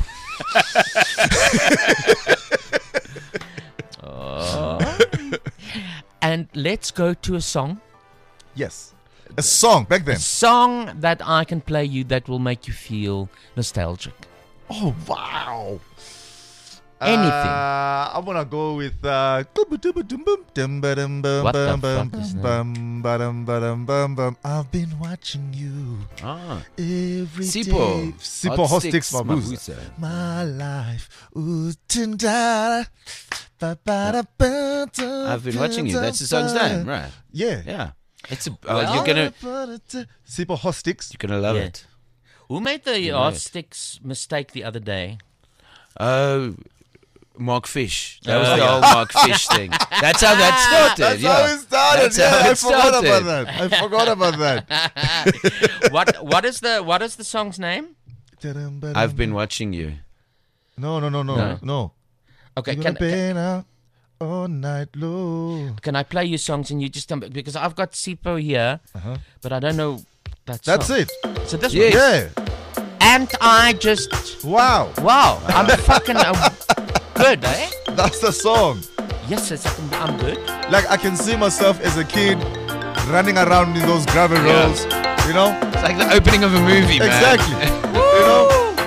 And let's go to a song. Yes. A song back then. A song that I can play you that will make you feel nostalgic. Oh, wow. Anything. Uh, I'm gonna go with uh, what What the fuck is that? I've been watching you Ah. every Sipo. day. Sipo Hot Sticks Mabuza. Mabuza. My life. Ooh, tindara. Ba, ba, da, ba, da, I've been watching you. That's the song's name, right? Yeah. Yeah. It's a. Uh, you're gonna. Sipo Hot Sticks. You're gonna love Yeah. it. Who made the You know hot it. sticks mistake the other day? Oh, Mark Fish. That was Oh, the yeah. old Mark Fish thing. That's how that started. That's yeah. how it started. That's yeah, how I it forgot started. about that. I forgot about that. what what is the what is the song's name? I've been watching you. No, no, no, no, No. no. Okay, You're can, gonna can been out all night long. can I play you songs and you just tell me, because I've got Sipo here, Uh-huh. but I don't know that That's song. it. So this Yes. one. Yeah. And I just Wow. wow, I'm fucking uh, good, eh? That's the song. Yes, it's, I'm, I'm good. Like I can see myself as a kid running around in those gravel Yeah. roads. You know? It's like the opening of a movie, man. Exactly. you know?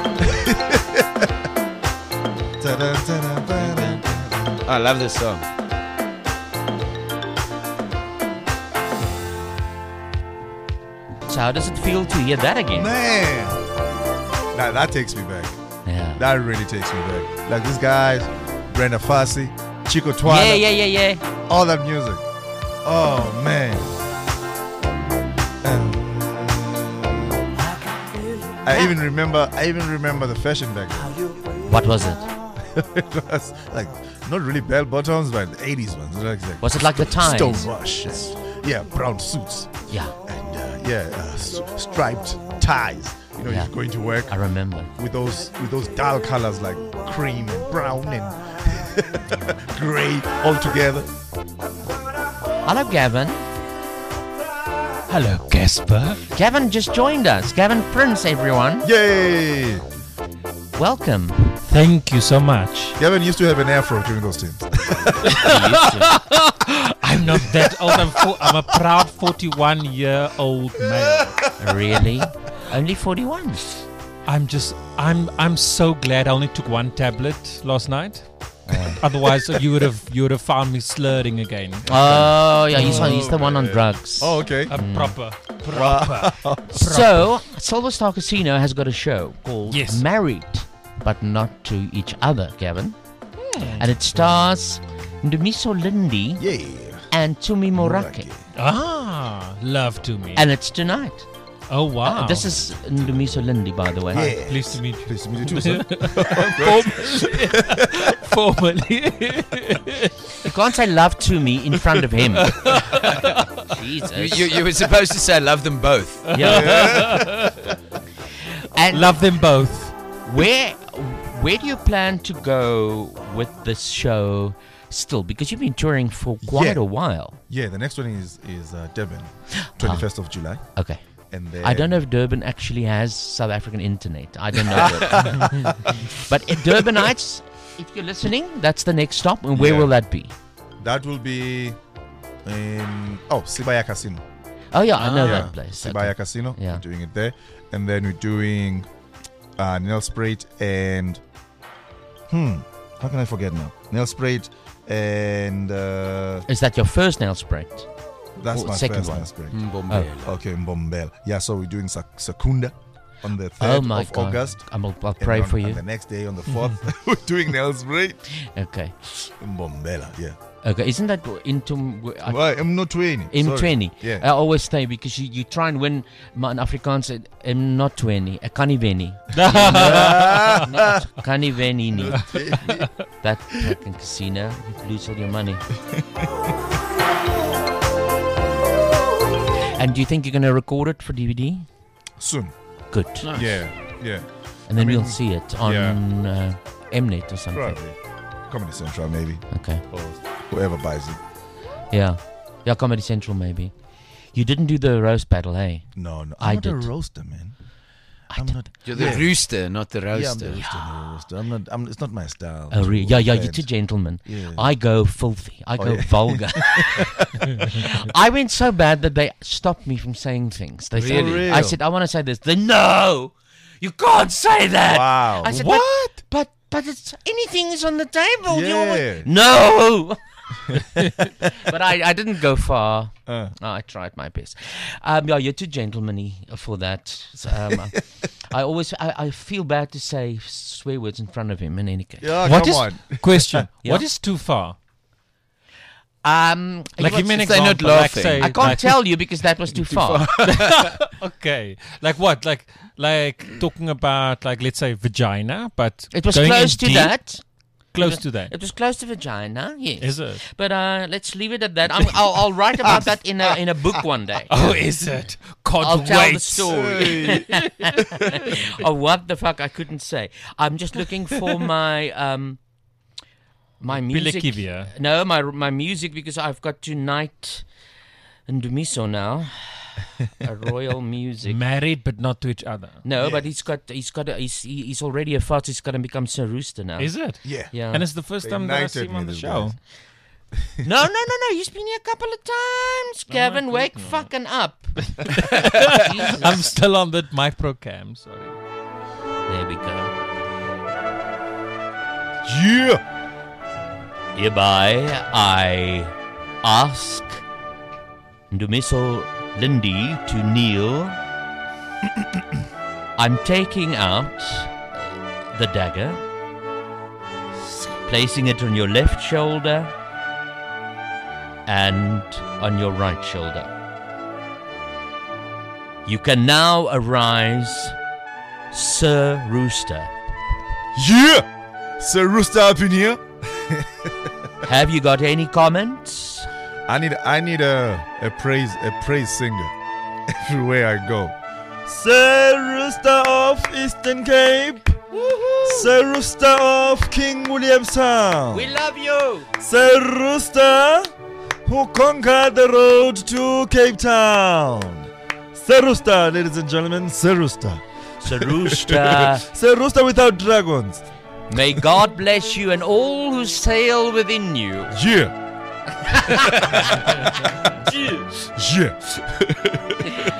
Ta-da, ta-da, ba-da. I love this song. So how does it feel to hear that again? Man. Now that takes me back. Yeah. That really takes me back. Like these guys, Brenda Fassi, Chico Twala. Yeah, yeah, yeah, yeah. All that music. Oh man. Um, I even remember I even remember the fashion back then. What was it? It was like not really bell bottoms, but the eighties ones. Like, like Was it like the ties? Stone Rush. and, yeah, brown suits. Yeah, And uh, yeah, uh, s- striped ties. You know, Yeah. you're going to work I remember. with those with those dull colors like cream and brown and gray all together. Hello, Gavin. Hello, Casper. Gavin just joined us. Gavin Prince, everyone. Yay! Welcome. Thank you so much. Gavin used to have an afro during those times. I'm not that old. I'm, fo- I'm a proud forty-one-year-old male. Really? Only forty-one. I'm just, I'm, I'm so glad I only took one tablet last night. Uh. Otherwise, you would have, you would have found me slurring again. Oh, yeah, he's, on, he's the one on drugs. Oh, okay. A proper, proper. So, Silver Star Casino has got a show called Yes. Married, but Not to Each Other, Gavin. And it stars Ndumiso Lindy Yeah. and Tumi Morake. Ah, love to me. And it's tonight. Oh, wow. Uh, this is Ndumiso Lindy, by the way. Yeah. Pleased to meet you. Pleased to meet you too, sir. Formally. You can't say love to me in front of him. You, Jesus. you, you were supposed to say I love them both. Yeah. And Love them both. where where do you plan to go with this show still? Because you've been touring for quite Yeah. a while. Yeah, the next one is is uh, Durban, twenty-first of July. Okay. And then I don't know if Durban actually has South African internet. I don't know. That. But at Durbanites, if you're listening, that's the next stop. And where Yeah. will that be? That will be in oh Sibaya Casino. Oh, yeah, I know Yeah, that place. Sibaya Okay. Casino. Yeah. We're doing it there, and then we're doing uh, Nelspruit and hmm, how can I forget now? Nelspruit and uh, Is that your first nail spray? that's Or my second first one? Nelspruit. Mbombela. Okay, Mbombela. Yeah, so we're doing Sak- Sakunda on the third Oh, my of God. August. I'm, I'll, I'll And pray on- for and you. the next day on the fourth, we're doing Nelspruit. Okay. Mbombela, yeah. Okay, isn't that into I- Well, I'm not twenty. M sorry. twenty? Yeah. I always say because you, you try and win maar in Afrikaans I'm not twenty. Ek kan nie wen nie. Not- Kan nie wen nie nie. That fucking casino, you lose all your money. And do you think you're going to record it for D V D? Soon. Good. Yeah, yeah. And then I mean, we'll see it on uh, Mnet or something. Probably. Comedy Central, maybe. Okay. Or whoever buys it. Yeah. Yeah, Comedy Central maybe. You didn't do the roast battle, hey? No, no. I I'm not did. a roaster, man. I I'm did. not. You're the Yeah. rooster, not the Yeah, I'm the roaster. rooster, not a roaster. I'm not. I'm, it's not my style. Oh, to really? Yeah, yeah, you're offend. two gentlemen. Yeah. I go filthy. I Oh, go yeah. vulgar. I went so bad that they stopped me from saying things. They said, Really? I said, I want to say this. They, no, you can't say that. Wow. I said, What? But, but, but it's, anything is on the table. You Yeah. always- no. But I, I didn't go far. Uh. Oh, I tried my best. Um, yeah, you're too gentlemanly for that. So, um, I always, I, I feel bad to say swear words in front of him in any case. Yeah, What come is on. question? Yeah. What is too far? Um, Like, you give me an if they're not example. Like, laughing? say, I can't like, tell you because that was too, far. Okay, like what? Like, like talking about, like, let's say vagina, but It was going close in to deep? that. Close It was- to that. It was close to vagina, yes. Is it? But uh, let's leave it at that. I'm, I'll, I'll write about that in a in a book one day. Oh, is it? Can't I'll wait. tell the story. Oh, what the fuck? I couldn't say. I'm just looking for my um my music. Pilekivia. No, my my music because I've got tonight Ndumiso now. A royal music. Married, but not to each other. No, but he's got he's got a, he's he- he's already a fart. He's got to become Sir Rooster now. Is it? Yeah. Yeah. And it's the first They time that I knighted see him me, on the these show. guys. No, no, no, no. He's been here a couple of times. Kevin, wake fucking up. I'm still on that micro cam. Sorry. There we go. Yeah. Hereby, I ask Ndumiso Lindy to kneel. I'm taking out the dagger, placing it on your left shoulder and on your right shoulder. You can now arise, Sir Rooster. Yeah. Sir Rooster up in here. Have you got any comments? I need. I need a a praise a praise singer everywhere I go. Sir Rooster of Eastern Cape. Sir Rooster of King Williamstown. We love you! Sir Rooster who conquered the road to Cape Town. Sir Rooster, ladies and gentlemen, Sir Rooster. Sir Rooster, Sir Rooster without dragons. may God bless you and all who sail within you. Yeah. Yeah.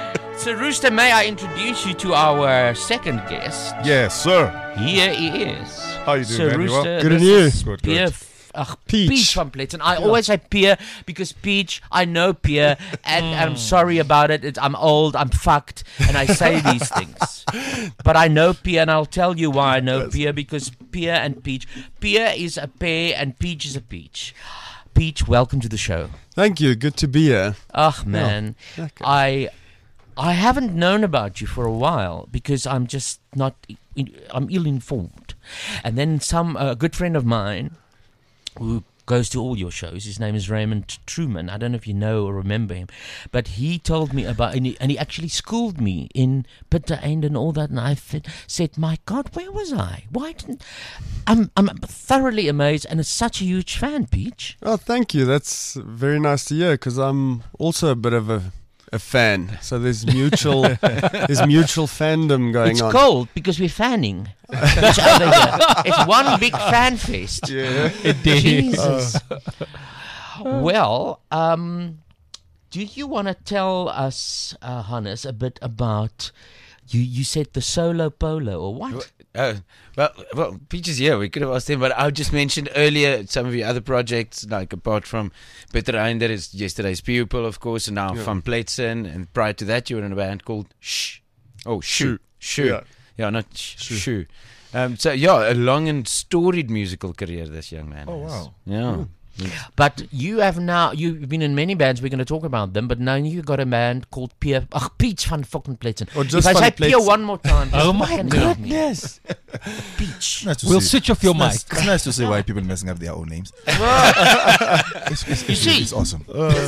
Sir Rooster, may I introduce you to our second guest? Yes, sir. Here he is. How you doing, Sir man? You well? Rooster, Good this and you? is Good, Pierre good. F- ugh, Peach. Peach from Pletzen. I always say Pierre because Peach, I know Pierre, and I'm sorry about it. It's, I'm old, I'm fucked, and I say these things. But I know Pierre, and I'll tell you why I know Pierre, because Pierre and Peach. Pierre is a pear, and Peach is a peach. Peach, welcome to the show. Thank you. Good to be here. Ugh, man. Yeah, okay. I I haven't known about you for a while because I'm just not, I'm ill-informed. And then some, a good friend of mine who goes to all your shows, his name is Raymond Truman. I don't know if you know or remember him, but he told me about, and he, and he actually schooled me in Bitter End and all that, and I th- said, my God, where was I? Why didn't, I'm, I'm thoroughly amazed, and it's such a huge fan, Peach. Oh, thank you. That's very nice to hear because I'm also a bit of a, a fan. So there's mutual there's mutual fandom going It's on. cold because we're fanning each other here. It's one big fan fest. Yeah. Jesus. Well, um, do you want to tell us, uh, Hannes, a bit about, you, you said the solo polo, or what? Uh, well, well, Peach is here. We could have asked him, but I just mentioned earlier some of your other projects, like apart from Bitter End, there is Yesterday's Pupil, of course, and now Yeah. Van Pletzen. And prior to that, you were in a band called Shh. Oh, Shoo. Shoo. Yeah. Yeah, not Shh. Shoo. Um, so, yeah, a long and storied musical career this young man Oh, has. wow. Yeah. But you have now, you've been in many bands, we're going to talk about them, but now you've got a band called Pierre, ach, Peach van fucking Pletzen. Or just If I Van say Pierre Pletzen. one more time, Oh just my fucking help me. goodness. Peach. Nice to We'll see. switch off your It's nice- mic. It's nice to see why people messing up their own names. it's, it's, You it's, see? it's awesome.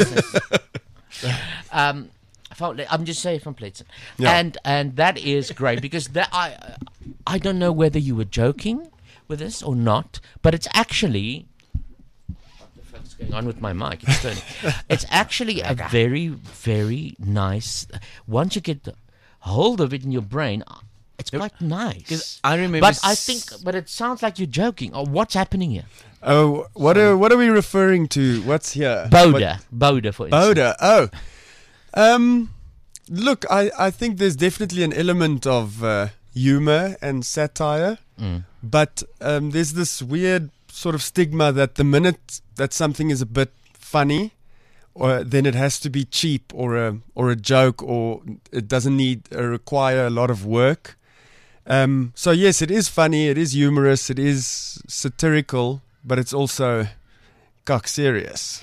Um, from- I'm just saying from Pletzen, Yeah. and and that is great because that I I don't know whether you were joking with this or not, but it's actually what the fuck's going on with my mic? It's turning. It's actually a very very nice. Once you get hold of it in your brain, it's quite nice. I remember. But I s- think, but it sounds like you're joking. Or what's happening here? Oh, what are what are we referring to? What's here? Boda, Boda, for instance. Boda. Oh, um, look, I, I think there's definitely an element of uh, humor and satire, Mm. but um, there's this weird sort of stigma that the minute that something is a bit funny, or then it has to be cheap or a or a joke, or it doesn't need uh, require a lot of work. Um, so yes, it is funny, it is humorous, it is satirical, but it's also cock serious.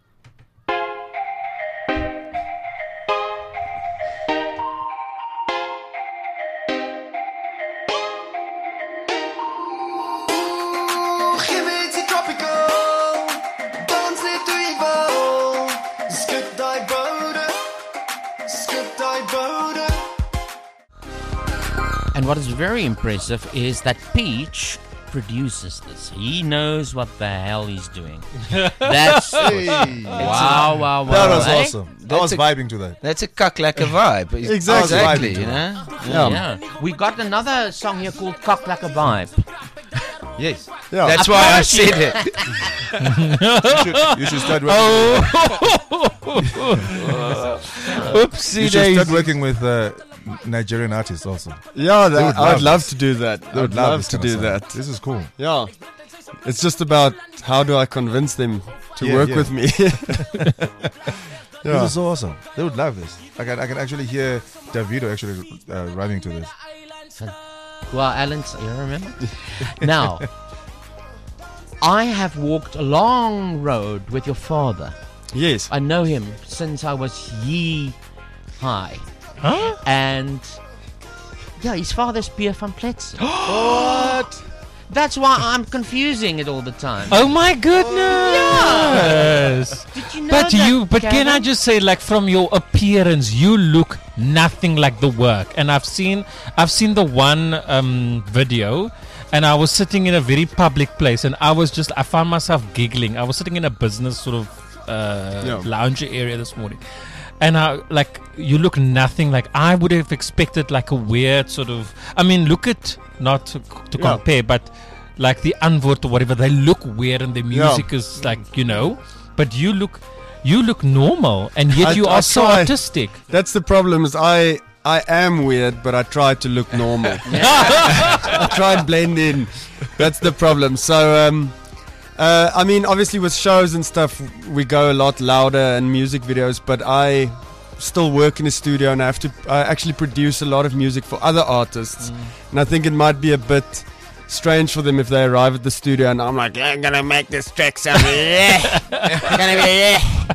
Give it to tropical, dans les duivels. Skip die boden, skip die boden. And what is very impressive is that Peach produces this. He knows what the hell he's doing. That's Hey. wow, wow, wow. That was eh? awesome. I That's was a- vibing to that. That's a cock like a vibe. Exactly. Exactly, Vibing you to know? Yeah. We got another song here called Cock Like a Vibe. Yes. Yeah. That's I why I promise you. said it. You should, you should start working. Oopsie You should start daisy. working with uh, Nigerian artists also. Yeah, They that, would I would love love this. to do that. I They would would love, love this to kind of do song. that. This is cool. Yeah. It's just about how do I convince them to Yeah, work yeah. with me. This Yeah. is so awesome. They would love this. I can, I can actually hear Davido actually uh, rhyming to this. Well, Alan, you remember? Now, I have walked a long road with your father. Yes. I know him since I was ye high. Huh? And yeah, his father's Pierre van Pletzen. What? That's why I'm confusing it all the time. Oh my goodness! Did you know But that, you, but can I Gavin? just say, like, from your appearance, you look nothing like the work. And I've seen, I've seen the one um, video, and I was sitting in a very public place, and I was just, I found myself giggling. I was sitting in a business sort of uh, Yeah. lounge area this morning, and I like, you look nothing like I would have expected, like a weird sort of. I mean, look at not to, to Yeah. compare, but like the Antwoord or whatever, they look weird, and their music is like, you know. But you look, you look normal, and yet I- you I are so try. artistic. That's the problem. Is I I am weird, but I try to look normal. I try and blend in. That's the problem. So, um, uh, I mean, obviously with shows and stuff, we go a lot louder and music videos. But I still work in a studio, and I have to. I actually produce a lot of music for other artists, and I think it might be a bit strange for them if they arrive at the studio and I'm like, yeah, I'm gonna make this track sound yeah, gonna be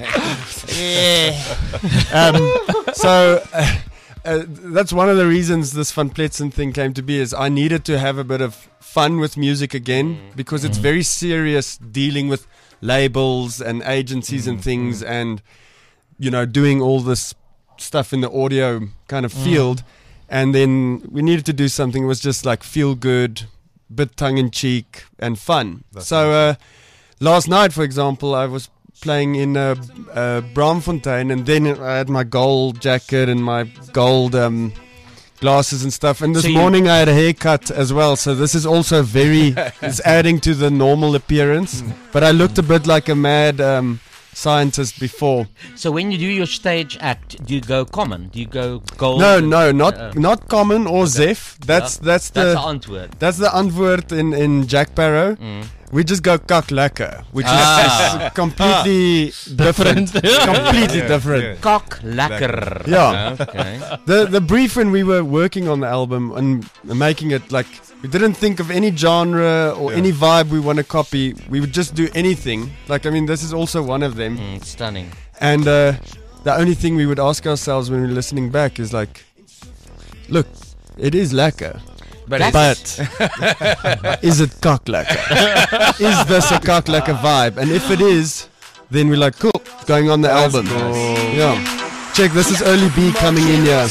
yeah, yeah. Um, so uh, uh, that's one of the reasons this Van Pletsen thing came to be, is I needed to have a bit of fun with music again, because it's very serious dealing with labels and agencies and things, and you know, doing all this stuff in the audio kind of field. And then we needed to do something that was just like feel good, bit tongue-in-cheek and fun. That's so uh, last night, for example, I was playing in uh, uh, Braamfontein, and then I had my gold jacket and my gold um, glasses and stuff. And this So you- morning I had a haircut as well, so this is also very, it's adding to the normal appearance. But I looked a bit like a mad um, scientist before. So when you do your stage act, do you go common? Do you go gold? No, no, not Uh, not common or Zef. That's Yeah. that's the That's the antwoord. That's the antwoord in in Jack Barrow. We just go kak lekker, which Ah. is completely different. completely Yeah, different. yeah. Kak lekker. Yeah. Okay. The the brief when we were working on the album and making it, like, we didn't think of any genre or Yeah. any vibe we want to copy. We would just do anything. Like, I mean, this is also one of them. Mm, stunning. And uh, the only thing we would ask ourselves when we're listening back is like, look, it is lekker. But That's- But is it cock lekker? Is this a cock lekker vibe? And if it is, then we're like, cool, going on the album. Yeah. Check, this is Early B coming in here.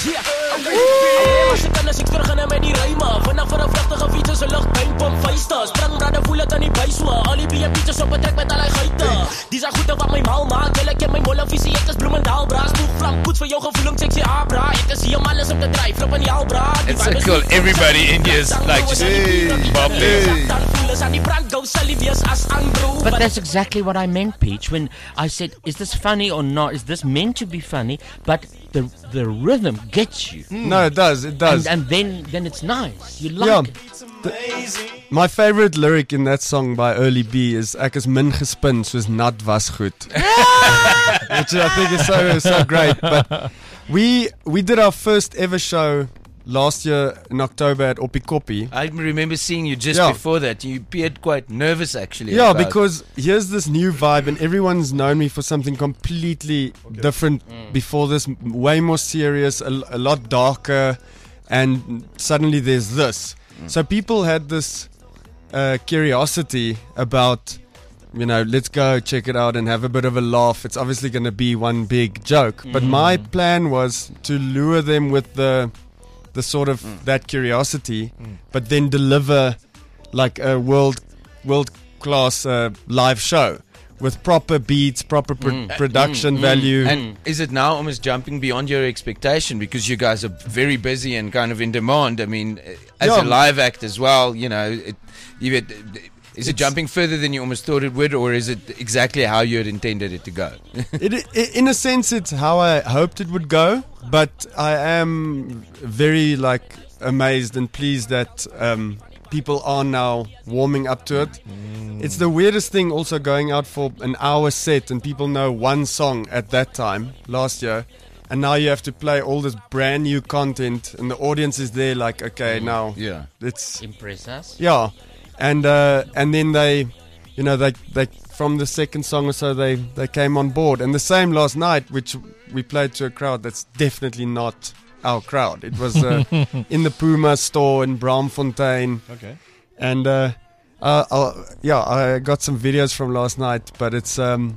Dis is goed wat my mal maak. Wil ek in my molle visie ek is Bloemendaal bra. Spoeg vlam poets vir jou gevoelens sexy abra. Ek is hier om alles op te dryf. Loop in die albra. It's so cool. Everybody in here is like just bubbling. But that's exactly what I meant, Peach, when I said, is this funny or not? Is this meant to be funny? But the the rhythm gets you. No, it does, it does. And, and then, then it's nice. You like Yeah. it. My favorite lyric in that song by Early B is ek is min gespin soos nat was goed. Which I think is so so great. But we we did our first ever show last year in October at Opikopi. I remember seeing you just Yeah. before that. You appeared quite nervous, actually. Yeah, about- because here's this new vibe, and everyone's known me for something completely different before this, m- way more serious, a, l- a lot darker, and suddenly there's this. So people had this uh, curiosity about, you know, let's go check it out and have a bit of a laugh. It's obviously going to be one big joke. But my plan was to lure them with the the sort of that curiosity, but then deliver like a world world class uh, live show with proper beats, proper pro- production value. And is it now almost jumping beyond your expectation, because you guys are very busy and kind of in demand? I mean, uh, as Yeah. a live act as well, you know, it, you had, is it It's- jumping further than you almost thought it would, or is it exactly how you had intended it to go? it, i in a sense, it's how I hoped it would go, but I am very like amazed and pleased that um, people are now warming up to it. It's the weirdest thing also going out for an hour set and people know one song at that time last year, and now you have to play all this brand new content and the audience is there like, okay, now Yeah. it's Impress us. yeah, and uh, and then they, you know, they they from the second song or so they they came on board, and the same last night, which we played to a crowd that's definitely not our crowd. It was uh, in the Puma store in Braamfontein. Okay. And uh, uh, uh, yeah, I got some videos from last night, but it's um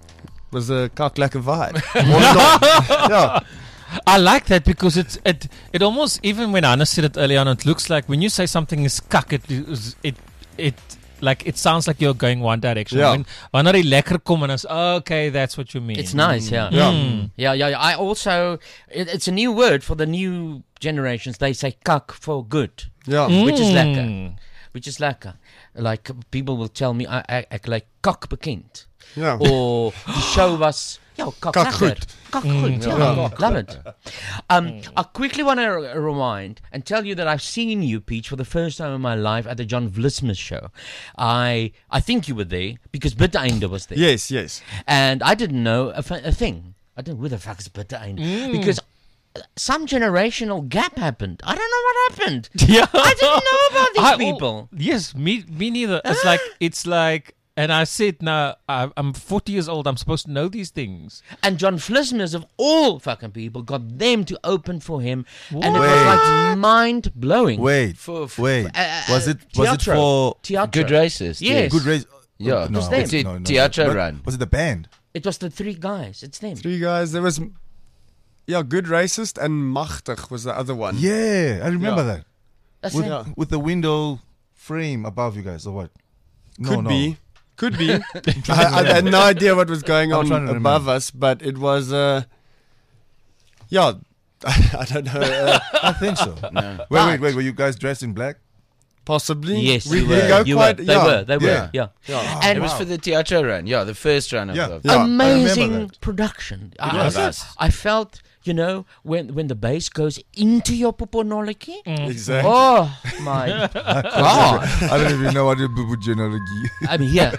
was a cock lekker vibe. All in all. Yeah. I like that because it's it it almost, even when Anna said it earlier on, it looks like when you say something is kak, it is- it it like it sounds like you're going one direction. Yeah. When wanneer die lekker kom en is okay, that's what you mean. It's nice, yeah. Yeah. Mm. Yeah, yeah, yeah. I also, it, it's a new word for the new generations. They say kak for good, Yeah. which is Mm. lekker. which is lekker. Like people will tell me I I ek like kak bekend. Ja. Or die show was ja, kak Kak lekker. goed. Kak Mm, goed. ja. Yeah, Ja. love it. Um, I quickly want to r- remind and tell you that I've seen you, Peach, for the first time in my life at the John Vlismus show. I I think you were there because Bitteinde was there. Yes, yes. And I didn't know a, f- a thing. I didn't know who the fuck is Bitteinde Mm. because some generational gap happened. I don't know what happened. Yeah. I didn't know about these I- oh, people. Yes, me me neither. It's like it's like, and I said now I, I'm forty years old. I'm supposed to know these things. And John Vlismus of all fucking people got them to open for him, and it Wait. was like mind blowing. Wait, For- for- wait. uh, was it was it Teatro. for Teatro. Good Racist. Yes. Good race? Yeah, no, was them. It's a no, no, no. Teatro But run. Was it the band? It was the three guys. It's them. Three guys. There was, yeah, Good Racist and Machtig was the other one. Yeah, I remember Yeah. that. That's With, them. with the window frame above you guys, or what? No, Could no. be. Could be. I, I had no idea what was going I'm on trying to above remember. us, but it was, uh, yeah, I don't know. Uh, I think so. No. Wait, But- wait, wait. Were you guys dressed in black? possibly. Yes, we, you we were. go You quite, were. They yeah. were. They were. Yeah. Yeah. Yeah. And It was for the Teatro run. Yeah, the first run of Yeah. the. Yeah, I remember amazing that. production. I, was. I, I felt, you know, when when the bass goes into your poponoliki. Exactly. Oh my god! I don't even know what the bubu genealogy. I mean, here,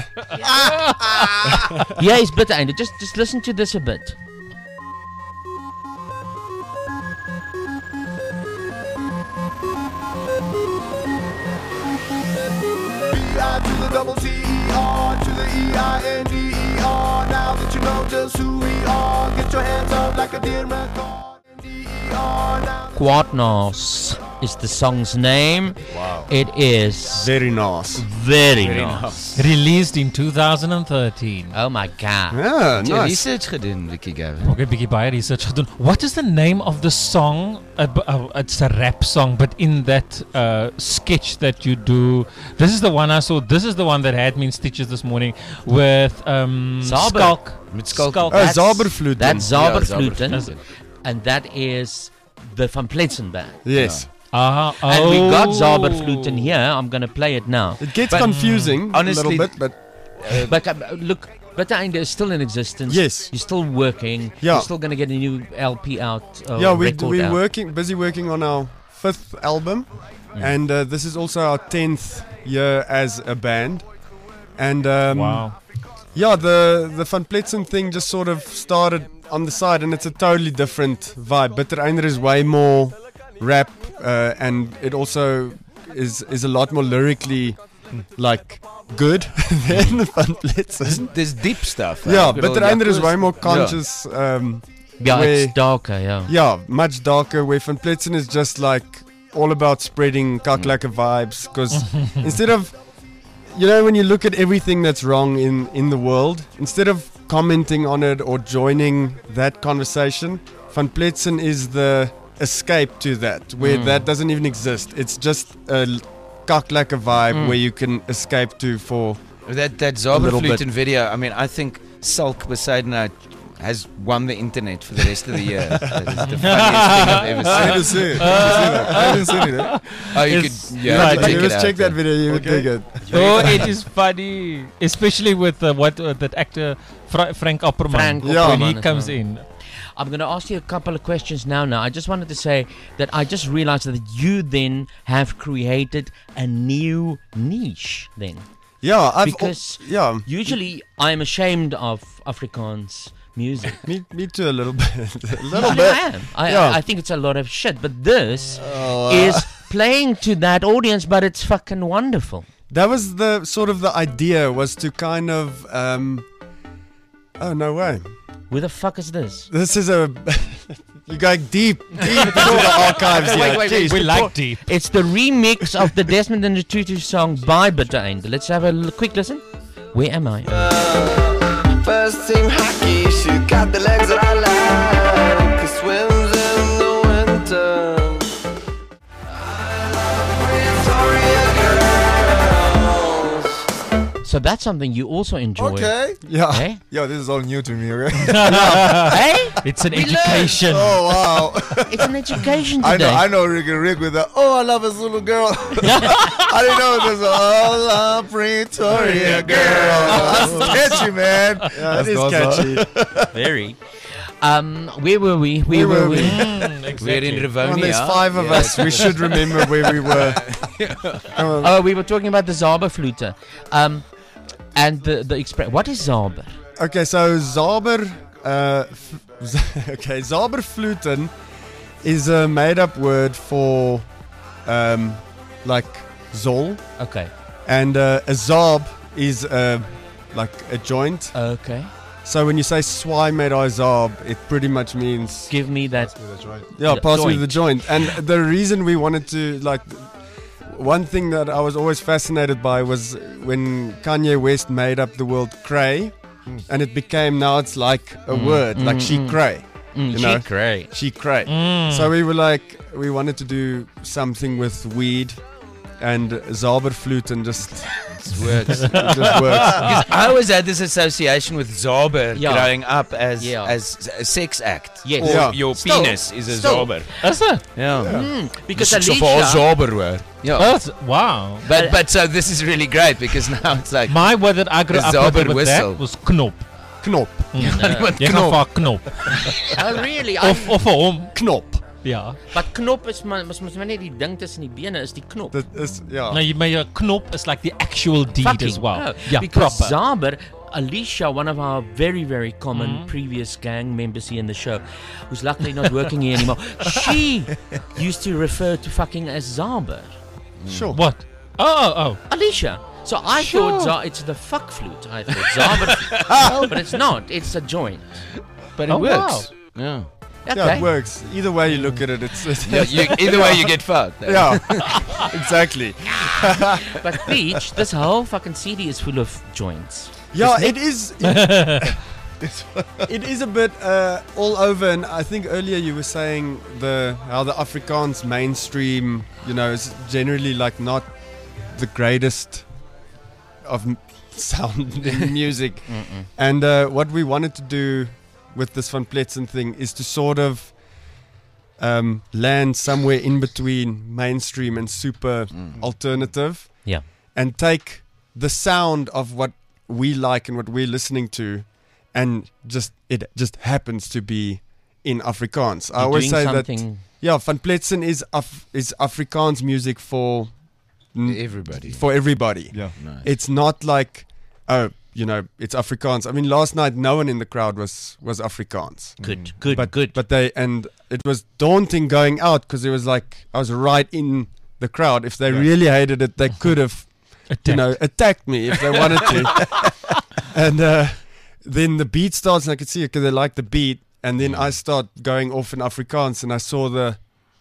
yeah, it's bitter. And just just listen to this a bit. B I to the double T E R to the E I N D E R. Now that you know just who we are, get your hands up like a deer record. D E R now. Quadnos is the song's name. Wow. It is Very nice. very, nice. Released in two thousand thirteen. Oh my god! Yeah, Het jy nice. research gedoen, Ricky Gavin? Okay, bietjie baie research gedoen. What is the name of the song? Uh, b- uh, it's a rap song, but in that uh, sketch that you do, this is the one I saw. This is the one that had me in stitches this morning with um, Zaber. Skalk. Met Skalk. Oh, That's- Zaberfluten. That's Ja, Zaberfluten, Zaberfluten. and that is the Van Pletsen band. Yes. Uh, oh. And we got Zaberfluten here. I'm gonna play it now. It gets But- confusing honestly, a little bit, but But uh, look, Bitteinde is still in existence. Yes. You're still working. Yeah. You're still gonna get a new L P out. Uh, yeah, we record we're out. working, busy working on our fifth album, and uh, this is also our tenth year as a band. And um, Wow. yeah, the the Van Pletsen thing just sort of started on the side, and it's a totally different vibe. Bittereinde is way more rap, uh, and it also is is a lot more lyrically like good than the Van Pletsen. There's deep stuff. hè? Yeah, Ek bedoel, Bittereinde is Jacques- way more Ja. conscious. Um, Yeah, where- it's darker. Yeah. Yeah, much darker. Where Van Pletsen is just like all about spreading kaklaka vibes. Because instead of, you know, when you look at everything that's wrong in, in the world, instead of commenting on it or joining that conversation, Van Pletsen is the escape to that, where Mm. that doesn't even exist. It's just a l- kaklaka vibe Mm. where you can escape to for. That that little bit. Zaberfluten video. I mean, I think Salk Besaidenout has won the internet for the rest of the year. That is the funniest thing I've ever I seen. didn't see it. I didn't see that. I didn't see it. Eh? Oh, you It's- could, yeah, Right, you could you check must it check out, that yeah. video, you would Okay. dig it. Oh, it is funny, especially with uh, what uh, that actor Fra- Frank Opperman Frank Yeah. when he Opperman as comes well. in. I'm going to ask you a couple of questions now. Now, I just wanted to say that I just realized that you then have created a new niche. Then, Yeah, I've because al- yeah, usually I'm ashamed of Afrikaans music. me, me too a little bit, a little Usually bit. I am. I, Yeah. I, I think it's a lot of shit. But this Oh, uh, is playing to that audience, but it's fucking wonderful. That was the sort of the idea, was to kind of um oh no way, Who the fuck is this? this is a you're going deep deep into the archives here. Wait, wait, wait. Jeez. We like deep. It's the remix of the Desmond and the Tutu song by Bittereinde. Let's have a l- quick listen. Where am I? First team hockey, she got the legs that I like. She swims in the winter. Victoria girls. So that's something you also enjoy. Okay. Yeah. Eh? Yo, this is all new to me. Okay? Hey? It's an We learn. education. Oh wow. It's an education I today. know, I know Rick and Rick with the oh I love a Zulu girl. I didn't know there's a oh love Pretoria girl. That's catchy, man. Yeah, That's it is awesome. catchy. Very. Um, where were we? Where, Where were were we? we? Mm, exactly. We're in Rivonia. Well, there's five of us. We should remember where we were. Um, Oh, we were talking about the Zauberflute. Um, and the the express. What is Zauber? Okay, so Zauber, uh, f- okay, Zauberfluten is a made-up word for, um, like Zol, Okay. and uh, a Zaab is uh, like a joint. Okay. So when you say Swy made I Zaab, it pretty much means Give me that. That's right. yeah, the pass me joint. the joint. And the reason we wanted to like. One thing that I was always fascinated by was when Kanye West made up the word cray, and it became now it's like a Mm, word, mm, like she mm. cray. Mm, You she know? cray. She cray. Mm. So we were like, we wanted to do something with weed, and Zauberfluten just It works. it just works. Because I always had this association with Zauber Yeah. growing up as Yeah. as a sex act. Yes. Or Yeah. your Still. penis is a Still. Zauber. Is it? Yeah. Mm, because Dis is Alicia. of all Zauber word. Yeah. That's, wow. But but so this is really great because now it's like My word that I grew A up Zauber with, with whistle. that was knop. Knop. Wat Jy gaan knop. vir knop. Oh, really? I, Of of vir hom. Knop. Ja. but knop is maar mos mos maar net die ding tussen die bene is die knop. That is, yeah. Nou, jy my uh, knop is like the actual deed Fucking as well. no. Yeah, because proper. Zauber, Alicia, one of our very, very common Mm. previous gang members here in the show, who's luckily not working here anymore, she used to refer to fucking as Zauber. Sure. What? Oh, oh, oh. Alicia. So I Sure. thought Za- it's the fuck flute. I thought Zauber, but it's not. It's a joint. But it Oh, works. Yeah. Okay. Yeah, it works. Either way you look at it, it's, it's Yeah, you, either way you get fucked. yeah, exactly. But Peach, this whole fucking C D is full of joints. Yeah, Isn't it is. It, it is a bit uh, all over, and I think earlier you were saying the how the Afrikaans mainstream, you know, is generally like not the greatest of m- sound in music, Mm-mm. and uh, what we wanted to do with this Van Pletsen thing is to sort of um, land somewhere in between mainstream and super alternative. Yeah. And take the sound of what we like and what we're listening to, and just it just happens to be in Afrikaans. I You're always doing say that something- yeah, Van Pletsen is Af- is Afrikaans music for n- Everybody. For everybody. Yeah. Nice. It's not like oh, you know, it's Afrikaans. I mean, last night no one in the crowd was was Afrikaans. Good, good, but, good. But they and it was daunting going out because it was like I was right in the crowd. If they Yeah. really hated it, they could have, you know, attacked me if they wanted to. And uh, then the beat starts, and I could see it because they like the beat. And then I start going off in Afrikaans, and I saw the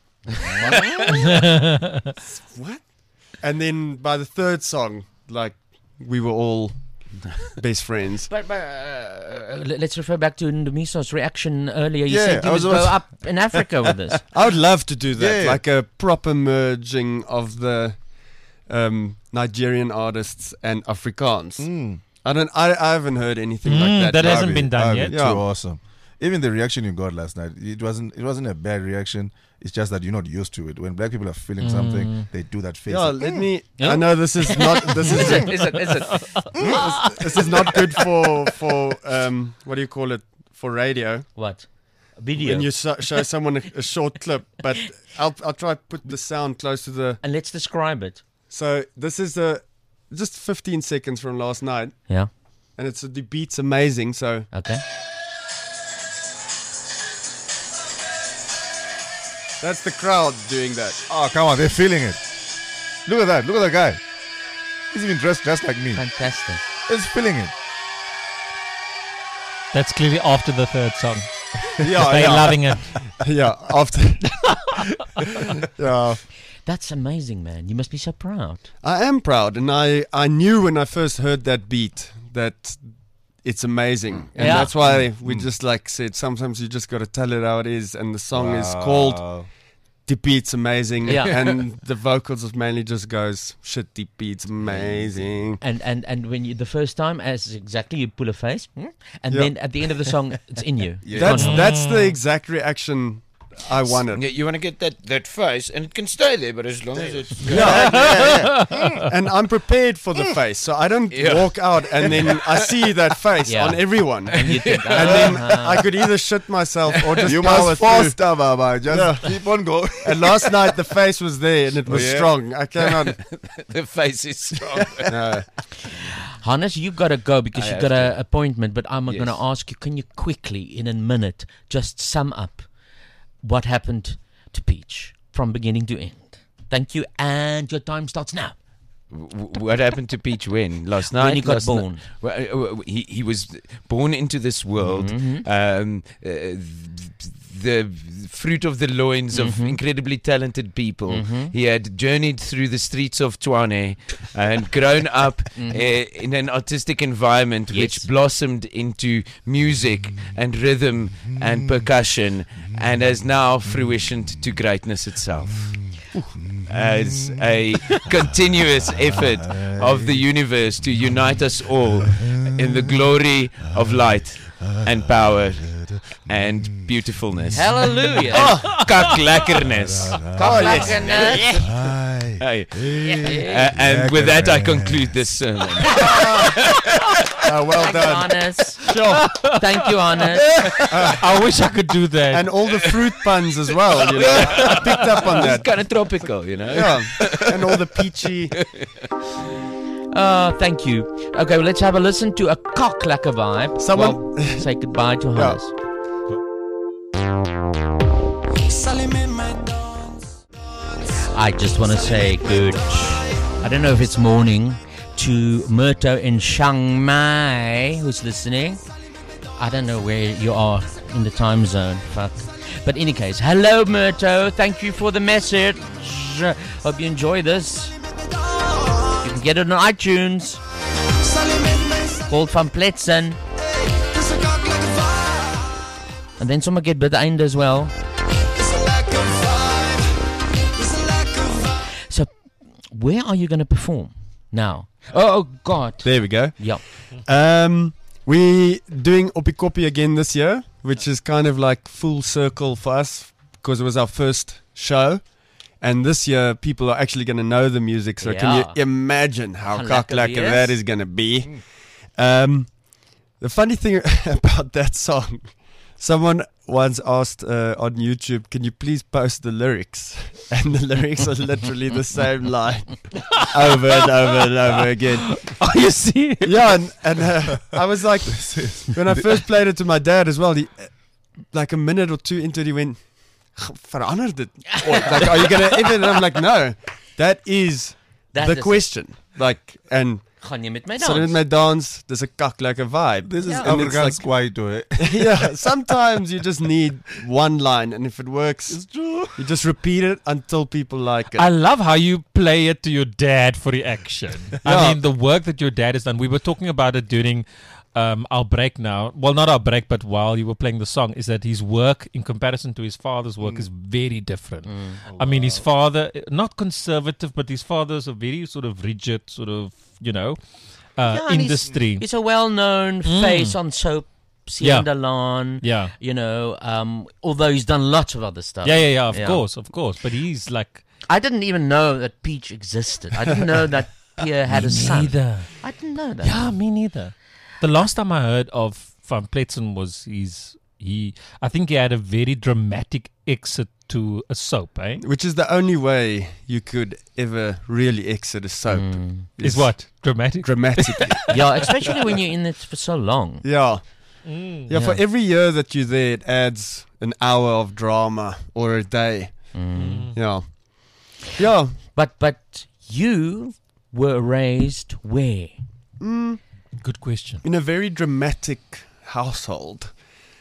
what? And then by the third song, like we were all best friends. But, but uh, let- let's refer back to Ndumiso's reaction earlier. You Yeah, said you I would was go about- up in Africa with this. I would love to do that, Yeah, yeah. like a proper merging of the um, Nigerian artists and Afrikaans. Mm. I don't. I, I haven't heard anything Mm, like that. that yet. hasn't been done That'd yet. be Yeah. Too awesome. Even the reaction you got last night, it wasn't. It wasn't a bad reaction. It's just that you're not used to it. When black people are feeling Mm. something, they do that face. Yeah, like, let "Mm." me. Yeah. I know this is not. This is. Is it? Is it? Is it? this, this is not good for for um. What do you call it? For radio. What? Video. When you so, show someone a, a short clip, but I'll I'll try to put the sound close to the. And let's describe it. So this is a just fifteen seconds from last night. Yeah. And it's the beat's amazing. So Okay. that's the crowd doing that. Oh, come on, they're feeling it. Look at that. Look at that guy. He's even dressed just like me. Fantastic. He's feeling it. That's clearly after the third song. Yeah, They're yeah. loving it. Yeah, after. Yeah, That's amazing, man. You must be so proud. I am proud, and I I knew when I first heard that beat that it's amazing, and Yeah. that's why we just like said sometimes you just got to tell it how it is, and the song is called Wow. the beat's amazing. Yeah. And the vocals of mainly just goes, shit, the beat's amazing. And and and when you the first time, as exactly you pull a face, hmm? and Yeah. then at the end of the song, it's in you. Yeah. That's Gone. that's the exact reaction I wanted. Yeah, you want to get that, that face, and it can stay there, but as long as it's Yeah, yeah, yeah. And I'm prepared for the face, so I don't Yeah. walk out and then I see that face Yeah. on everyone, And you think, and then ah. I could either shit myself or just You power must through. foster, Baba. Just Yeah. keep on going. And last night the face was there and it was Oh, yeah? strong. I cannot. the face is strong. No. Hannes, you've got to go because I you've have got an to. appointment, but I'm Yes. going to ask you, can you quickly, in a minute, just sum up what happened to Peach from beginning to end? Thank you, and your time starts now. W- what happened to Peach when? Last night? When he got Last ni- born. Well, uh, uh, he, he was born into this world. Mhm. Um, uh, the fruit of the loins of Mhm. incredibly talented people. Mhm. He had journeyed through the streets of Tshwane and grown up Mhm. uh, in an artistic environment Yes. which blossomed into music and rhythm and percussion and has now fruitioned to greatness itself. As a continuous effort of the universe to unite us all in the glory of light and power and beautifulness. Hallelujah. And kaklekkerness. Kaklekkerness. Hey. Uh, and with that, I conclude this sermon. Uh, well Thank you, done. Hannes. Sure. Thank you, Hannes. I wish I could do that. And all the fruit puns as well. You know, I picked up on It's that. kind of tropical, you know. Yeah, and all the peachy. Uh, thank you. Okay, well, let's have a listen to a cock like a vibe. Someone- Well, say goodbye to Yeah. Hannes. I just want to say good. I don't know if it's morning to Murto in Chiang Mai who's listening. I don't know where you are in the time zone. Fuck. But in any case, hello Murto. Thank you for the message. Hope you enjoy this. You can get it on iTunes. Called Van Pletsen. And then someone get by the einde as well. So, where are you going to perform now? Oh, oh God. There we go. Yeah. Um, we doing Opikopi again this year, which is kind of like full circle for us because it was our first show. And this year, people are actually going to know the music. So, can Yeah. you imagine how How cock lekker lekker die that is. is going to be? Um, the funny thing about that song, someone once asked uh, on YouTube, can you please post the lyrics? And the lyrics are literally the same line over and over and over again. Oh, you see? Yeah, and, and uh, I was like, when I first played it to my dad as well, he, uh, like a minute or two into it, he went, verander dit? Or, like, are you going to edit it? And I'm like, no, that is That the is it. question. Like, and Gaan jy met my so met dans? my dance, there's a kak like a vibe. This is Yeah. And it's Afrikaans like- kwaito, eh? yeah, sometimes you just need one line, and if it works, It's true. you just repeat it until people like it. I love how you play it to your dad for reaction. I Yeah. mean, the work that your dad has done. We were talking about it during um, our break now. Well, not our break, but while you were playing the song, is that his work, in comparison to his father's work, is very different. I mean, his father, not conservative, but his father's a very sort of rigid, sort of, you know, uh, Yeah, and he's- industry. He's a well-known Mm. face on soap, Yeah. Siendalan. Yeah. You know, um, although he's done lots of other stuff. Yeah, yeah, yeah, of course, of course. But he's like... I didn't even know that Peach existed. I didn't know that Pierre had a son. neither. I didn't know that. Yeah, me neither. The last time I heard of Van Pletsen was he's he. I think he had a very dramatic exit to a soap, eh? Which is the only way you could ever really exit a soap. Mm. Is what dramatic? Dramatically. Yeah, especially when you're in it for so long. Yeah. Mm. Yeah, for Yeah. every year that you're there, it adds an hour of drama or a day. Mm. Yeah. Yeah. But but you were raised where? Mm, Good question. in a very dramatic household.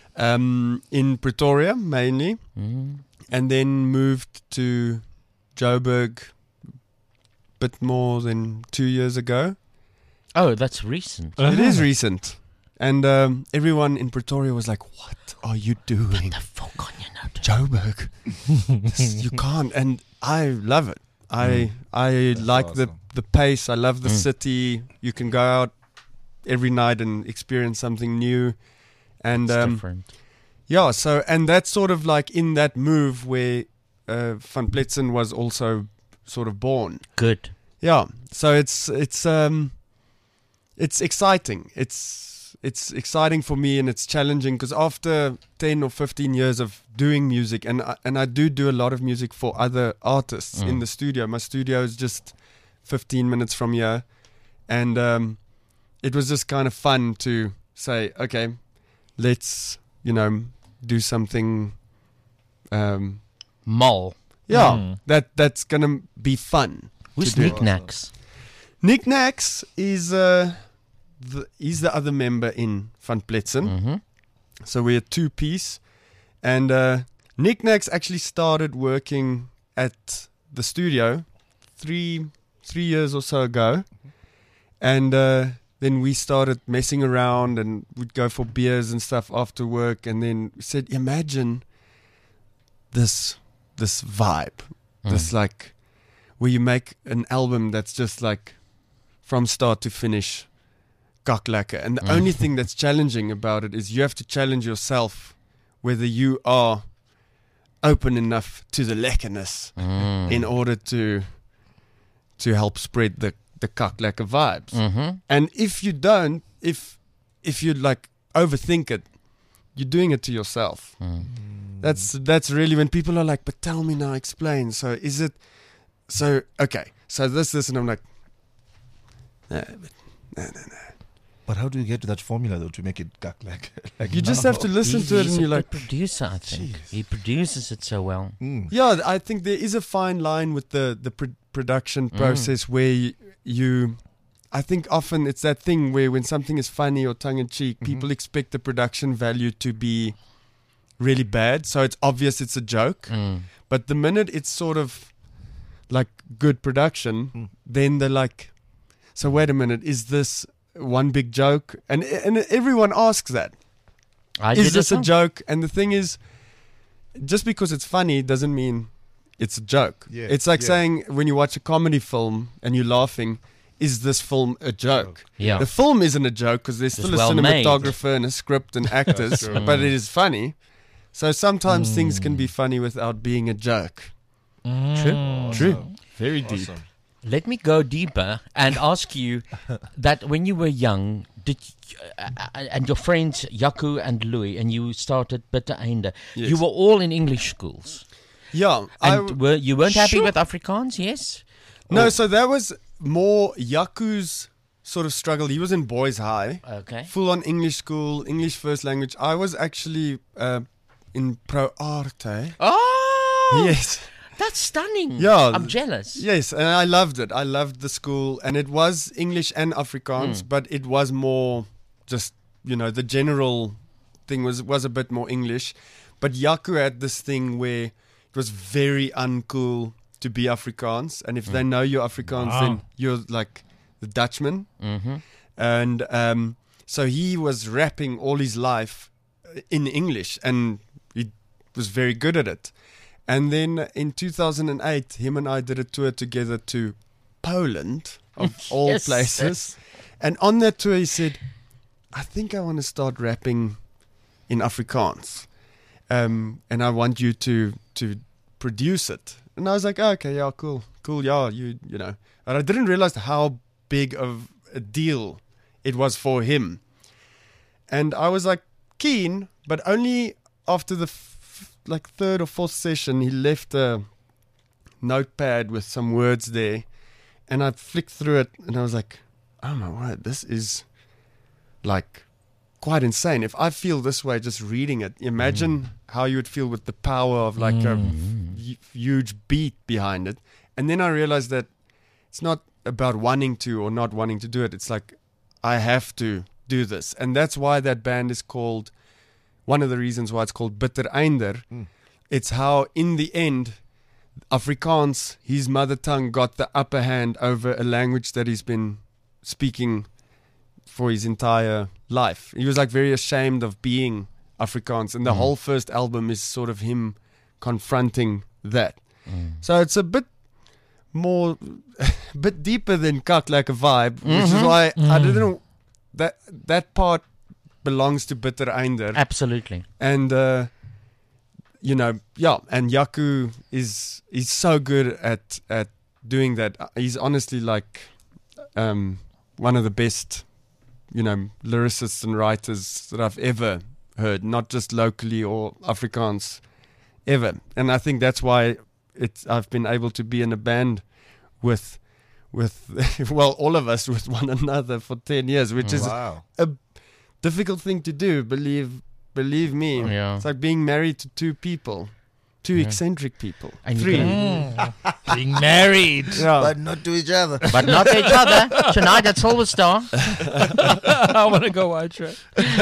Um, in Pretoria, mainly. Mm. And then moved to Joburg a bit more than two years ago. Oh, that's recent. It is recent. And um, everyone in Pretoria was like, what are you doing? The fuck on your Joburg. This- you can't, and I love it. I I like the the pace. I love the Mm. city. You can go out every night and experience something new, and It's um, different. yeah. So and that's sort of like in that move where uh, Van Pletzen was also sort of born. Good. Yeah. So it's it's um it's exciting. It's it's exciting for me, and it's challenging because after ten or fifteen years of doing music, and I, and I do do a lot of music for other artists Mm. in the studio. My studio is just fifteen minutes from here, and um, it was just kind of fun to say, okay, let's you know do something. Um, Mol. yeah, Mm. that that's gonna be fun. Who's to do. Knickknacks? Knickknacks is uh, the, he's the other member in Van Pletzen. Mm-hmm. So we're a two piece, and uh, Knickknacks actually started working at the studio three three years or so ago, and uh, then we started messing around, and we'd go for beers and stuff after work, and then we said, imagine this this vibe, Mm. this like where you make an album that's just like from start to finish kaklekker. And the Mm. only thing that's challenging about it is you have to challenge yourself whether you are open enough to the lekkerness Mm. in order to to help spread the the kaklekker vibes. Mhm. And if you don't, if if you like overthink it, you're doing it to yourself. Mm. That's that's really when people are like, but tell me now, explain. So is it so okay, so this this and I'm like, no, but no, no, no. But how do you get to that formula though to make it gak like? like You just now? have to listen He- to it he's and a you're good like, producer, I think. Jeez. He produces it so well. Mm. yeah, I think there is a fine line with the the pr- production Mm. process where you, you, I think often it's that thing where when something is funny or tongue in cheek, Mhm. people expect the production value to be really bad, so it's obvious it's a joke. Mm. But the minute it's sort of like good production, Mm. then they're like, so wait a minute, is this one big joke? And and everyone asks that. I Is did this it a too. joke? And the thing is, just because it's funny doesn't mean it's a joke. Yeah, It's like yeah. saying when you watch a comedy film and you're laughing, is this film a joke? Yeah. The film isn't a joke because there's It's still a well made. cinematographer and a script and actors, Sure. but it is funny. So sometimes things can be Mm. funny without being a joke. True. True. Very deep. Awesome. Let me go deeper and ask you that when you were young, did you, uh, uh, and your friends Jaco and Louis, and you started Bitter Einde, Yes. you were all in English schools, Yeah. I and w- were you weren't happy Sure. with Afrikaans? Yes. No, Or- so that was more Yaku's sort of struggle. He was in boys' high, Okay. full on English school, English first language. I was actually uh, in Pro Arte. Oh, Yes. that's stunning. Yeah. I'm jealous. Yes, and I loved it. I loved the school, and it was English and Afrikaans, Mm. but it was more just, you know, the general thing was was a bit more English. But Yaku had this thing where it was very uncool to be Afrikaans, and if they know you're Afrikaans, Wow. then you're like the Dutchman. Mm-hmm. And um, so he was rapping all his life in English, and he was very good at it. And then in two thousand eight, him and I did a tour together to Poland, of all Yes. places. And on that tour, he said, I think I want to start rapping in Afrikaans. Um, and I want you to to produce it. And I was like, oh, okay, yeah, cool. Cool, yeah, you you know. And I didn't realize how big of a deal it was for him. And I was like keen, but only after the f- like third or fourth session, he left a notepad with some words there, and I flicked through it, and I was like, "Oh my word, this is like quite insane." If I feel this way just reading it, imagine how you would feel with the power of like a f- huge beat behind it. And then I realized that it's not about wanting to or not wanting to do it. It's like I have to do this, and that's why that band is called. One of the reasons why it's called Bitter Einder. Mm. It's how, in the end, Afrikaans, his mother tongue, got the upper hand over a language that he's been speaking for his entire life. He was like very ashamed of being Afrikaans, and the whole first album is sort of him confronting that. Mm. So it's a bit more, a bit deeper than Kak Like a Vibe, which is Mhm. why I Mm. didn't know that that part belongs to Bitter Einder. Absolutely. And uh, you know, yeah, and Yaku is is so good at at doing that. Uh, He's honestly like um, one of the best, you know, lyricists and writers that I've ever heard, not just locally or Afrikaans, ever. And I think that's why it's I've been able to be in a band with with well, all of us with one another for ten years, which is Wow. a difficult thing to do. Believe believe me, Yeah. it's like being married to two people, two Yeah. eccentric people, And you three. gotta- Mm. Being married. Yeah. But not to each other. But not to each other. Tonight at Silver Star. I want to go watch it.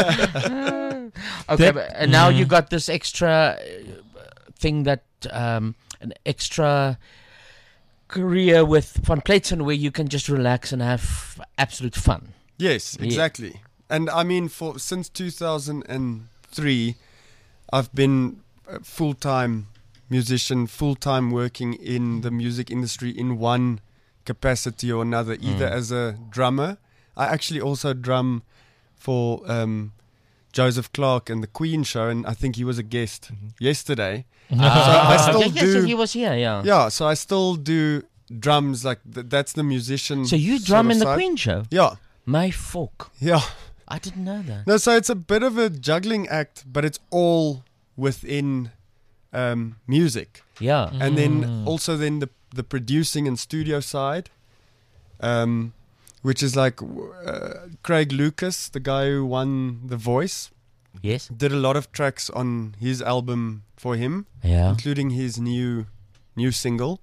Okay, That- but, and now Mm. you got this extra uh, thing that um, an extra career with Van Pletzen where you can just relax and have absolute fun. Yes, Yeah. exactly. And I mean, for since two thousand three, I've been a full-time musician, full-time working in the music industry in one capacity or another, either Mm. as a drummer. I actually also drum for um, Joseph Clark and the Queen show, and I think he was a guest yesterday. So Ah, I still yes, yes, do. yes, he was here, yeah. Yeah, so I still do drums. Like th- that's the musician. So you sort drum of in the side. Queen show? Yeah. My fork. Yeah. I didn't know that. No, so it's a bit of a juggling act, but it's all within um, music. Yeah. And then Mm. also then the the producing and studio side, um, which is like uh, Craig Lucas, the guy who won The Voice. Yes. Did a lot of tracks on his album for him. Yeah. Including his new new single.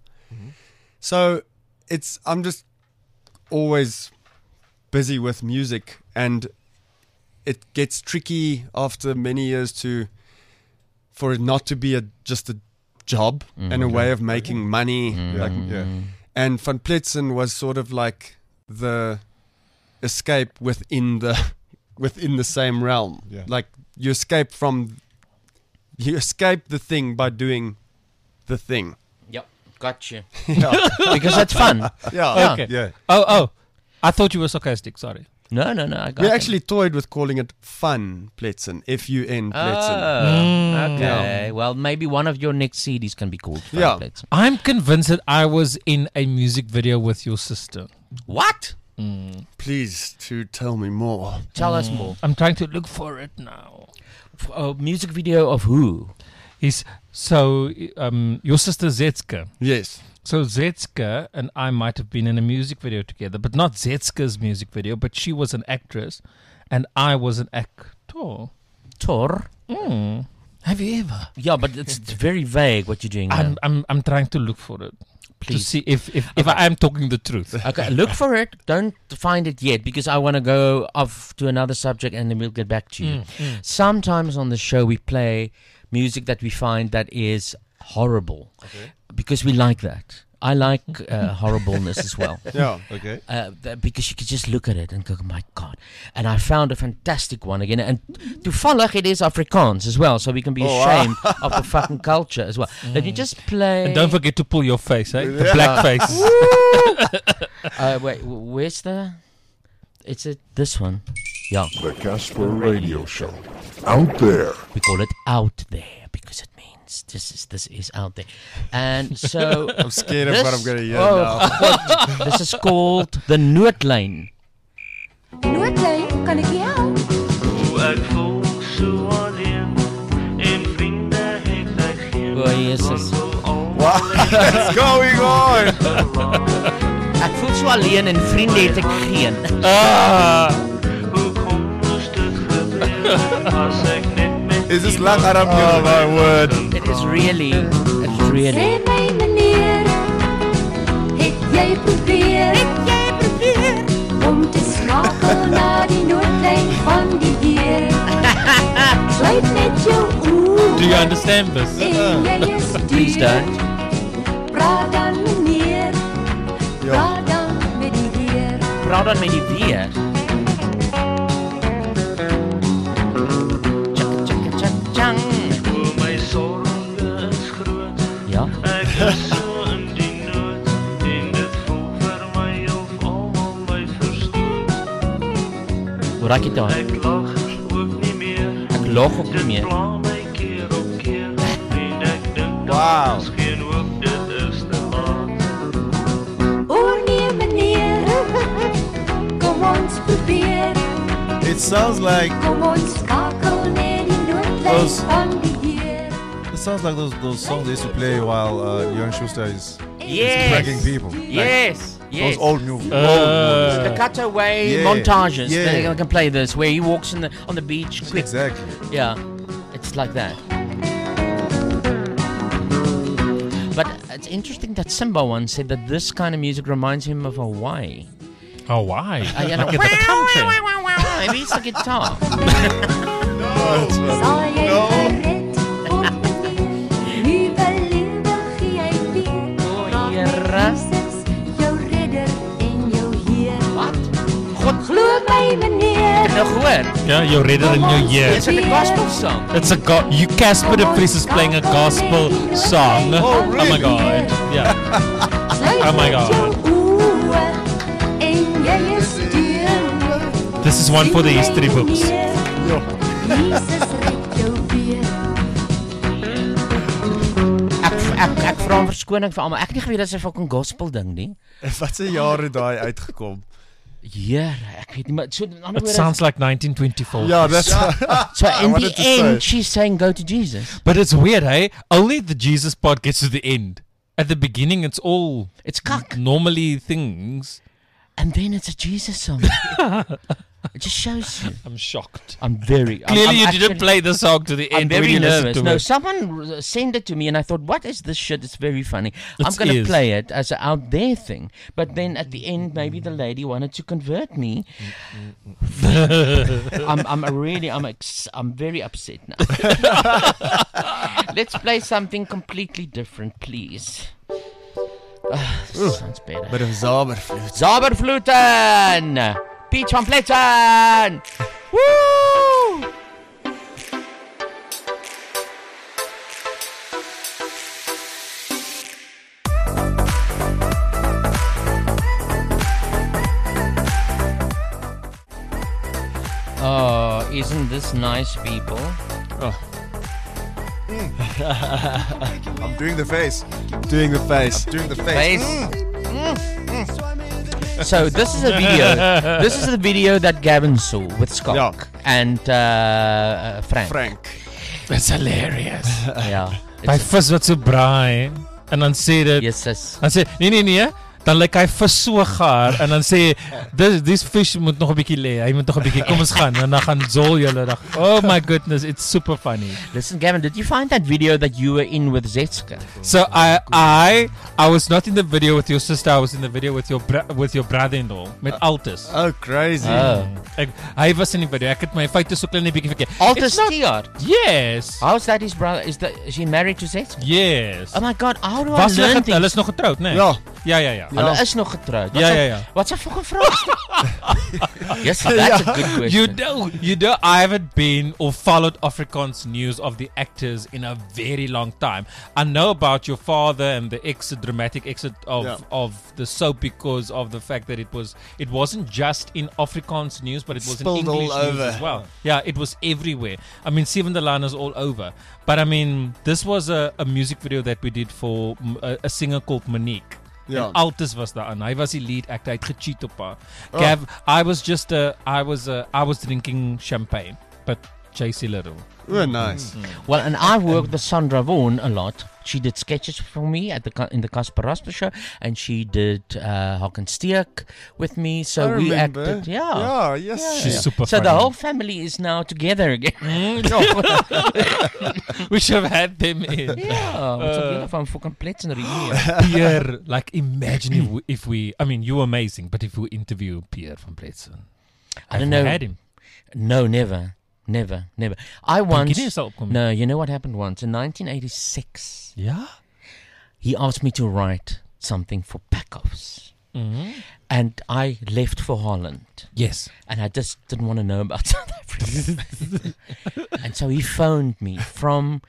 So it's I'm just always busy with music, and it gets tricky after many years to for it not to be a just a job and a way of making money. Like, Yeah. And Van Pletzen was sort of like the escape within the within the same realm. Yeah. Like you escape from you escape the thing by doing the thing. Yep, got you. Yeah. Because that's fun. Yeah. Okay. Yeah. Oh, oh. I thought you were sarcastic. Sorry. No, no, no. I got We it. actually toyed with calling it Fun Pletzen, F U N Pletzen. Oh, okay. Yeah. Well, maybe one of your next C Ds can be called Fun Yeah. Pletzen. I'm convinced that I was in a music video with your sister. What? Please to tell me more. Tell us more. I'm trying to look for it now. F- A music video of who? He's so um, your sister Zetska. Yes. So Zetska and I might have been in a music video together, but not Zetska's music video. But she was an actress, and I was an actor. Tor? Mm. Have you ever? Yeah, but it's it's very vague what you're doing now. I'm I'm I'm trying to look for it. Please. To see if if, if I am talking the truth. Okay, look for it. Don't find it yet because I want to go off to another subject and then we'll get back to you. Mm, mm. Sometimes on the show we play music that we find that is horrible because we like that. I like uh, horribleness as well. Yeah. Okay. Uh, th- because you could just look at it and go, my God. And I found a fantastic one again. And toevallig it is Afrikaans as well, so we can be Oh, wow. ashamed of the fucking culture as well. Let me just play. And don't forget to pull your face, eh? The Yeah. black face. uh, wait, w- where's the? It's a this one. Yeah. The Casper Radio Show. Out there. We call it out there because it means this is this is out there. And so I'm scared of this- what I'm gonna hear oh, now. God. This is called the Noodlyn. Noodlyn, kan ek jou? Oh, Jesus. What's going on? Ek voel so alleen en vriende het ek geen. Is this lang Arab Oh music? my word. It is really, it's really. Sê my meneer, het jy probeer? Het jy probeer? Om te skakel na die noodlyn van die Heer. Sluit net jou oë. Do you understand this? En jy is Please duur. don't. Praat dan meneer, praat dan met die Heer. Praat dan met die weer. Tjaka, tjaka, tjaka. Hoor daai gitaar. Ek lag ook nie meer. Ek lag ook nie meer. Pla my keer op keer. En ek dink Wow. dat is geen hoop, dit is te laat. O nee meneer, kom ons probeer. It sounds like Kom ons skakel net die noodlyn Those- van die Heer. it sounds like those those songs they used to play while uh, Johan Schuster is, Yes. is pranking people. Like Yes. Yes. Those old new Uh, old The cutaway Yeah, montages. yeah. They can play this where he walks in the on the beach. movies. Quick. Exactly. Yeah, it's like that. But it's interesting that Simba once said that this kind of music reminds him of Hawaii. Oh, why? Uh, you know, Like in the country. Maybe it's a guitar. Sal jy gered word meneer? Nuwe lewe gee hy weer. O, Here. Jesus, jou redder en jou Heer. Wat? God, Glo my meneer. nou gehoor. Yeah, your redder in your year. Is it a gospel song? It's a go- you Casper de Vries is playing a gospel song. Oh, really? my god. Yeah. Sluit Oh my net God. jou oë en jy is deel. This is one for the history books. Jesus red jou weer. Ek ek ek vra om verskoning vir almal. Ek het nie geweet dit is 'n fucking gospel ding nie. Wat se jaar het daai uitgekom? Here, ek weet nie maar so in ander It woorde. sounds like nineteen twenty-four. Ja, that's So I in wanted the to say. end she's saying go to Jesus. But it's weird, hey? Only the Jesus part gets to the end. At the beginning, it's all It's kak. normally things. And then it's a Jesus song. It just shows you. I'm shocked. I'm very. I'm- Clearly, I'm you actually- didn't play the song to the I'm end. when very you listened nervous. to No, it. someone r- sent it to me, and I thought, "What is this shit?" It's very funny. I'm It going to is. play it as an out there thing, but then at the end, maybe the lady wanted to convert me. I'm, I'm a really, I'm, ex- I'm very upset now. Let's play something completely different, please. Ah, sounds better. bit of Zabervloed. Zaberfluten! Piet van Pletten! Woo! Oh, isn't this nice, people? I'm doing the face. Doing the face. Doing the face. Face. So this is a video. This is the video that Gavin saw with Scott Ja. and uh, uh, Frank. Frank. It's hilarious. Ja. Hy vis wat so braai en dan sê dit Yes, sis. dan sê nee nee nee dan lyk hy vis so gaar en dan sê this this fish moet nog 'n bietjie lê. Hy moet nog 'n bietjie. Kom ons gaan en dan gaan Zol julle dag. Oh my goodness, it's super funny. Listen, Gavin, did you find that video that you were in with Zetska? So I I I was not in the video with your sister. I was in the video with your bra- with your brother-in-law met Altus. Oh, crazy. Oh. Ek, hy was in die video. Ek het my feite so klein bietjie verkeer. Altus It's not- Tiar. Yes. How's that his brother? Is that is he married to Zetska? Yes. Oh my God, how do I Was hulle learn get- hulle things? is nog getroud, né? Ja. Ja ja ja. Hulle is nog getroud. Wat Ja, se- ja, ja. Wat 'n fucking vraag? Yes, that's a good question. You know, you know, I haven't been or followed Afrikaans news of the actors in a very long time. I know about your father and the exit, dramatic exit of Yeah. of the soap because of the fact that it was it wasn't just in Afrikaans news, but it was Spilled in English all news over. as well. Yeah, it was everywhere. I mean, Seven Delanas all over. But I mean, this was a, a music video that we did for mm, a, a singer called Monique. Ja. En Altus was daar aan. Hy was die lead actor. Hy het gecheat op haar. Oh. Gav, I was just uh, I was uh, I was drinking champagne, but Chasey Little. Oh, nice. Well, and I worked with Sandra Vaughan a lot. She did sketches for me at the Ka- in the Casper Rasper show, and she did uh, Haken Steek with me. So I we remember. acted. Yeah, Yeah, yes. Yeah, She's yeah. super So the funny. whole family is now together again. We should have had them in. Yeah, ons het Uh, julle van fucking plets en reunion. Pierre, like imagine if we, if we, I mean, you're amazing, but if we interview Pierre van Pletsen, I don't know. Had him. No, never, never, never. I once. Dink jy nie sal opkom nie? No, you know what happened once in nineteen eighty-six. Yeah. He asked me to write something for Packoffs. Mhm. And I left for Holland. Yes. And I just didn't want to know about South Africa. And so he phoned me from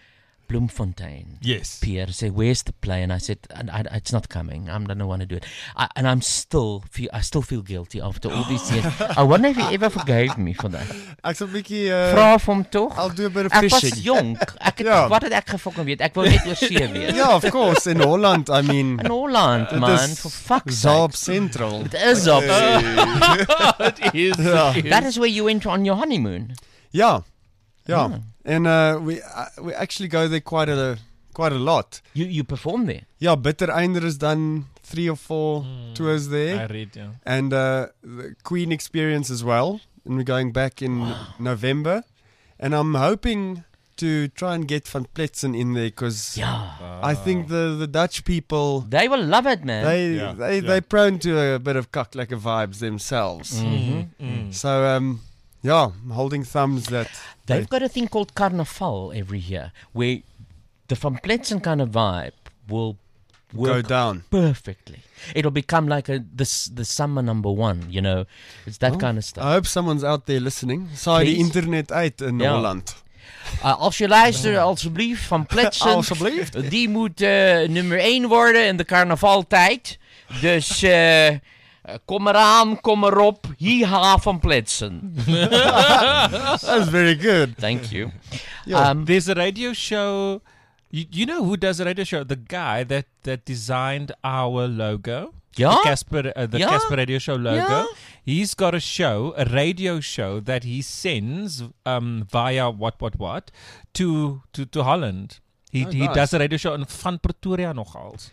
Bloemfontein. Yes. Pierre said, "Where's the play?" And I said, I, I, "It's not coming. I don't want to do it." I, and I'm still, feel, I still feel guilty after all these years. I wonder if he ever forgave me for that. Ek's 'n bietjie uh, Vra vir hom tog. I'll do a bit of Ek fishing. was jonk. Ek het, Ja. Wat het ek gefokken weet? Ek wou net oor see weet. Yeah, of course. In Holland, I mean. In Holland, it man, is for fuck's Zaap sake. Central. It is Zaap Central. It is. Yeah. It is. That is where you went on your honeymoon. Yeah, yeah, Yeah. and uh, we uh, we actually go there quite a quite a lot. You you perform there? Yeah, Bitter Einder has done three or four tours there. I read, yeah. And uh, the Queen Experience as well, and we're going back in November, and I'm hoping to try and get Van Pletsen in there because Yeah. I think the the Dutch people They will love it, man. they Yeah, they yeah. they're prone to a bit of cocklecker vibes themselves. Mhm. Mm. So um, yeah, I'm holding thumbs that They've got a thing called Carnaval every year, where the Van Pletsen kind of vibe will go work down. perfectly. It'll become like a this the summer number one, you know. It's that Oh, kind of stuff. I hope someone's out there listening. Saai die Please. internet uit in Ja. Holland. Uh, als je luistert, alsjeblieft, Van Pletsen. Alsjeblieft. Die moet uh, nummer één worden in de carnavaltijd. Dus uh, uh, kom eraan, kom erop. Hier Van Pletsen. That's very good. Thank you. Yeah. Um, There's a radio show. You, you know who does a radio show? The guy that, that designed our logo. Ja? The Casper, uh, the Ja? Casper Radio Show logo. Ja? He's got a show, a radio show that he sends um, via what what what to to, to Holland. He Oh, he nice. does a radio show in van Pretoria nogals.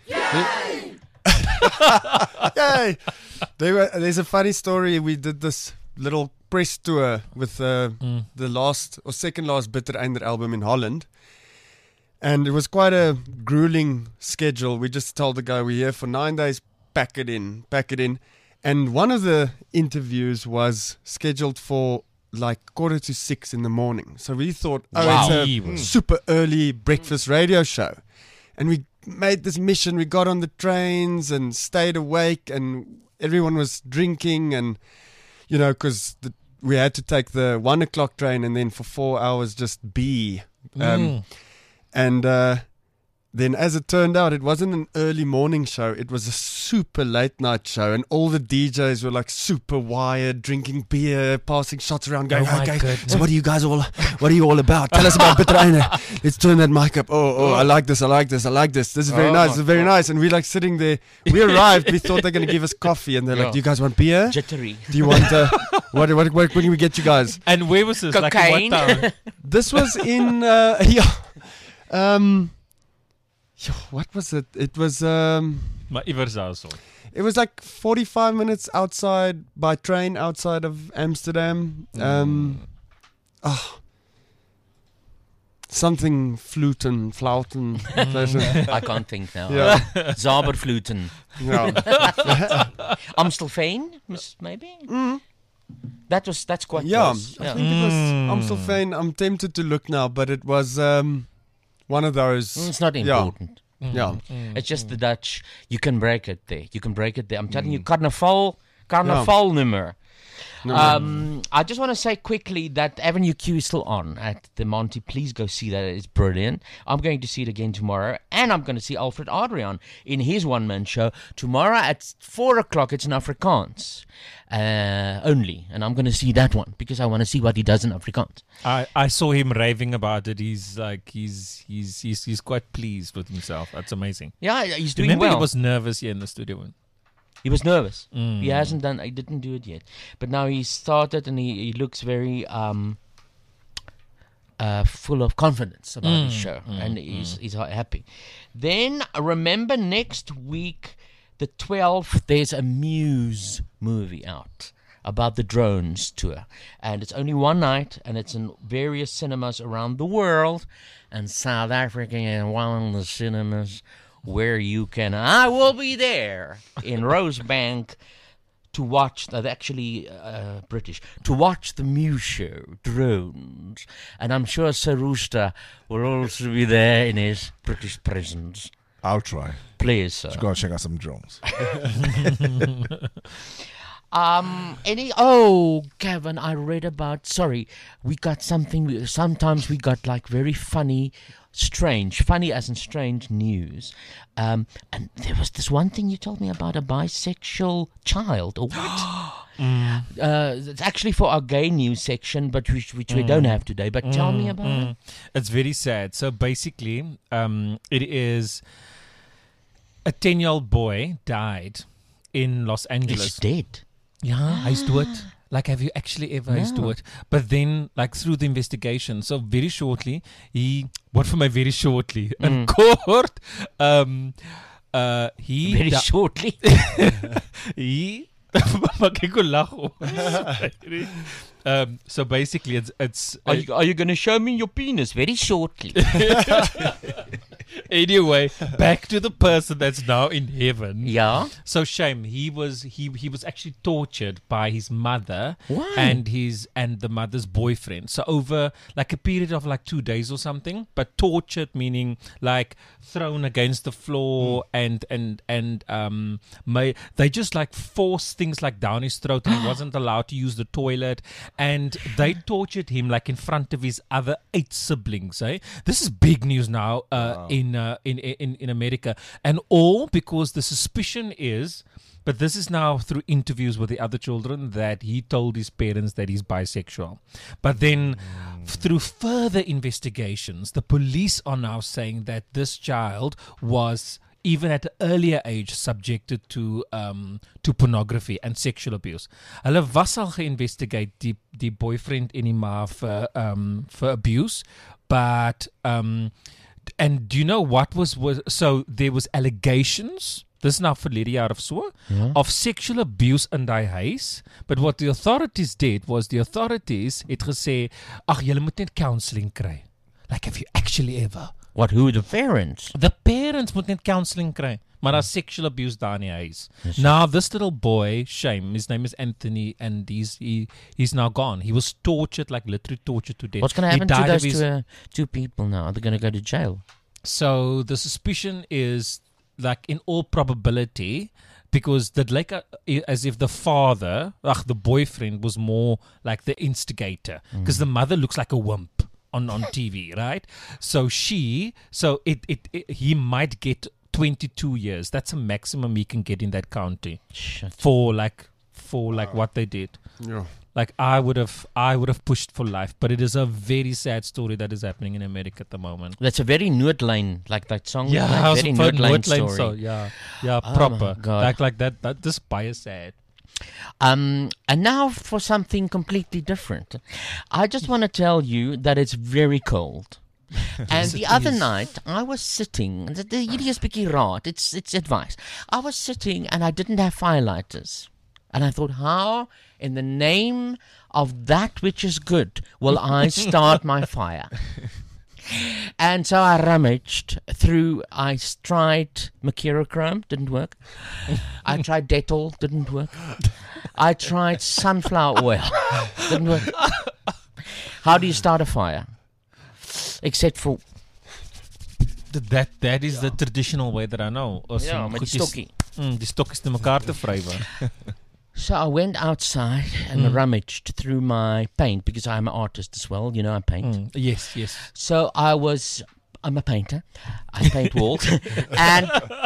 Yay! There were, there's a funny story. We did this little press tour with uh, Mm. the last or second last Bitter Einder album in Holland. And it was quite a grueling schedule. We just told the guy, we're here for nine days, pack it in, pack it in. And one of the interviews was scheduled for like quarter to six in the morning. So we thought, oh, Wow. it's a Mm. super early breakfast radio show. And we made this mission. We got on the trains and stayed awake, and everyone was drinking, and you know, because we had to take the one o'clock train, and then for four hours just be. Um, Mm. And uh, then, as it turned out, it wasn't an early morning show. It was a super late night show, and all the D Js were like super wired, drinking beer, passing shots around, going, Oh my "Okay, goodness. so what are you guys all? What are you all about? Tell us about Bitter Einder. Let's turn that mic up. Oh, oh, I like this. I like this. I like this. This is very Oh nice. my This is very God. nice." And we're like sitting there. We arrived. We thought they're going to give us coffee, and they're like, Yeah. "Do you guys want beer? Jittery. Do you want uh, what, what? What can we get you guys?" And where was this? Like in Cocaine. what town? This was in uh, yeah. Um, yo, what was it? It was um, Maar iewers daarso. it was like forty-five minutes outside by train outside of Amsterdam. Um, oh, something fluten, flauten. I can't think now. Yeah. Zaberfluten. Yeah. Amstelveen, mis- maybe? That was that's quite Yeah, close. I Yeah. think it was Mm. Amstelveen. I'm tempted to look now, but it was um, one of those. Mm, It's not yeah. important. Yeah. It's just the Dutch. You can break it there. You can break it there. I'm telling you, carnaval, carnaval nummer. Um, I just want to say quickly that Avenue Q is still on at the Monty. Please go see that. It's brilliant. I'm going to see it again tomorrow. And I'm going to see Alfred Adrian in his one-man show. Tomorrow at four o'clock, it's in Afrikaans uh, only. And I'm going to see that one because I want to see what he does in Afrikaans. I, I saw him raving about it. He's like he's he's he's he's quite pleased with himself. That's amazing. Yeah, he's doing Remember well. he was nervous here in the studio. He was nervous. Mm. He hasn't done. He didn't do it yet. But now he started, and he, he looks very um, uh, full of confidence about his Mm, show, mm, and he's he's ha- happy. Then remember next week, the twelfth, there's a Muse movie out about the drones tour, and it's only one night, and it's in various cinemas around the world, and South Africa and one of the cinemas where you can. I will be there in Rosebank to watch that. Actually, uh, British to watch the Muse show, Drones, and I'm sure Sir Rooster will also be there in his British presence. I'll try. Please, sir. Let's go and check out some drones. Um, any, oh, Kevin, I read about, sorry, we got something, sometimes we got like very funny strange, funny as in strange news. Um, and there was this one thing you told me about a bisexual child, or what? Mm. Uh, it's actually for our gay news section, but which, which we Mm. don't have today. But tell me Mm, about mm. it. It's very sad. So basically, um, it is a ten-year-old boy died in Los Angeles. He's dead. Yeah, he's do it. Like, have you actually ever he's do No. it? But then, like, through the investigation, so very shortly, he, what for my very shortly, in Mm. court, um, uh, he... Very di- shortly? he... Maak ek lag om. Sorry. Um, so basically, it's... it's Are you, are you going to show me your penis very shortly? Anyway, back to the person that's now in heaven. Yeah. So shame. He was he he was actually tortured by his mother Why? and his and the mother's boyfriend. So over like a period of like two days or something. But tortured meaning like thrown against the floor and and and um may they just like forced things like down his throat and he wasn't allowed to use the toilet. And they tortured him like in front of his other eight siblings. Eh? This is big news now uh, in, uh, in in in America, and all because the suspicion is, but this is now through interviews with the other children that he told his parents that he's bisexual. But then, f- through further investigations, the police are now saying that this child was, even at an earlier age, subjected to um, to pornography and sexual abuse. Hulle was al geïnvestigate die die boyfriend en die ma vir um for abuse, but um and do you know what was was so there was allegations. Dis nou verlede jaar of so Ja. of sexual abuse in daai huis, but what the authorities did was the authorities het gesê, ag julle moet net counselling kry. Like, have you actually ever? What, who, the parents? The parents moet net counselling kry. Maar daar's sexual abuse daar in die huis. Yes. Now this little boy, shame, his name is Anthony, and he's he, he's now gone. He was tortured, like literally tortured to death. What's going to He happen to died of those his- two, uh, two people now? Are they going to go to jail? So the suspicion is, like, in all probability, because that like uh, as if the father, ach, the boyfriend, was more like the instigator, because the mother looks like a wimp on on T V, right? So she, so it, it it he might get twenty-two years. That's a maximum he can get in that county Shit. for like for like what they did. Yeah. Like I would have, I would have pushed for life, but it is a very sad story that is happening in America at the moment. That's a very Noordlyn, like that song. Yeah, like, how's very it for Noordlyn Noordlyn story. so- yeah, yeah, Oh proper. my God. Like like that. That this bias sad. Um, and now for something completely different. I just want to tell you that it's very cold. And Yes, the it other is. night, I was sitting, and the the hideous bietjie raad, it's, it's advice. I was sitting and I didn't have firelighters. And I thought, how in the name of that which is good will I start my fire? And so I rummaged through, I s- tried mercurochrome, didn't work. I tried Dettol, didn't work. I tried sunflower oil, didn't work. How do you start a fire? Except for... Th- That that is the traditional way that I know. As Ja, om met die goedjies- stokkie. Mm, die stokkies te mekaar te vrywe. So I went outside and Mm. rummaged through my paint because I'm an artist as well, you know, I paint. Mm, yes, yes. So I was, I'm a painter. I paint walls. And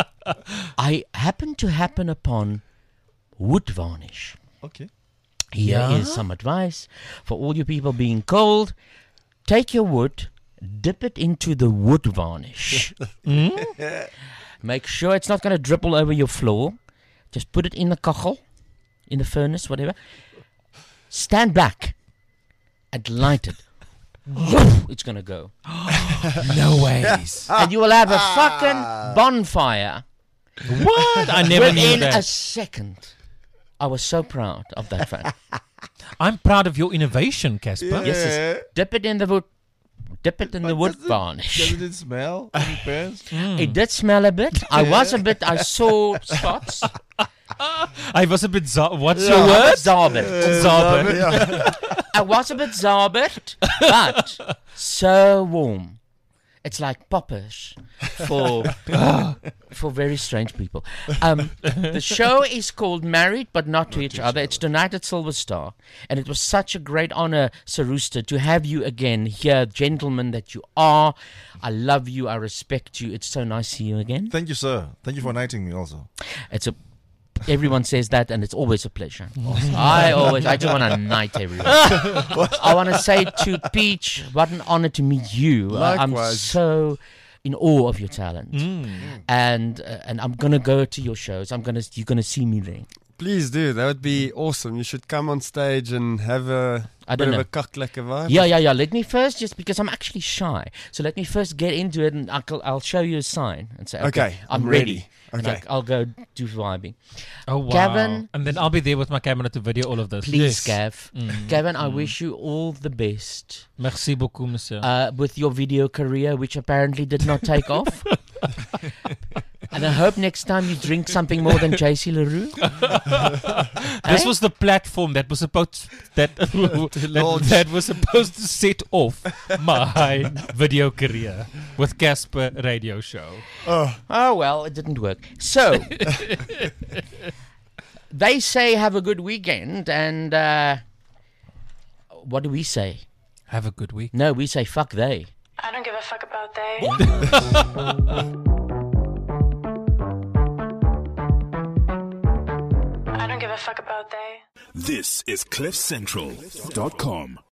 I happened to happen upon wood varnish. Okay. Here Yeah? is some advice for all you people being cold. Take your wood, dip it into the wood varnish. Mm? Make sure it's not going to drip all over your floor. Just put it in the kachel, in the furnace, whatever. Stand back and light it. It's going to go. No ways. And you will have a fucking bonfire. What? I never knew Within that. a second. I was so proud of that fact. I'm proud of your innovation, Casper. Yes, yes. Dip it in the wood. Dip it in the wood Doesn't- varnish. Doesn't it smell? Any parents? It did smell a bit. I was a bit. I saw spots. I was a bit. Za- what's Yeah, your word? Zabert. Zabert. I was a bit zabert, but so warm. It's like poppers for for very strange people. Um, the show is called Married But Not to Each Other. It's tonight at Silver Star, and it was such a great honor, Sir Rooster, to have you again here, gentleman that you are. I love you. I respect you. It's so nice to see you again. Thank you, sir. Thank you for knighting me also. It's a Everyone says that, and it's always a pleasure. I always, I just want to knight everyone. I want to say to Peach, what an honor to meet you. Uh, I'm Likewise. so in awe of your talent, Mm. and uh, and I'm gonna go to your shows. I'm gonna, you're gonna see me there. Please do. That would be awesome. You should come on stage and have a I bit don't of know. a kaklekker vibe. Yeah, yeah, yeah. Let me first, just because I'm actually shy, so let me first get into it, and I'll, I'll show you a sign and say, okay, Okay, I'm, I'm ready. ready. And Okay. I'll, I'll go do vibing. Oh wow! Gavin, and then I'll be there with my camera to video all of this. please, Gav. Mm. Gavin, I Mm. wish you all the best. Merci beaucoup, monsieur. Uh, with your video career, which apparently did not take off. And I hope next time you drink something more than J C LaRue. This Eh? was the platform that was supposed that that, that was supposed to set off my video career with Casper Radio Show. Oh, Oh, well, it didn't work. So, they say have a good weekend, and uh, what do we say? Have a good week. No, we say fuck they. I don't give a fuck about they. I don't give a fuck about they. This is cliff central dot com.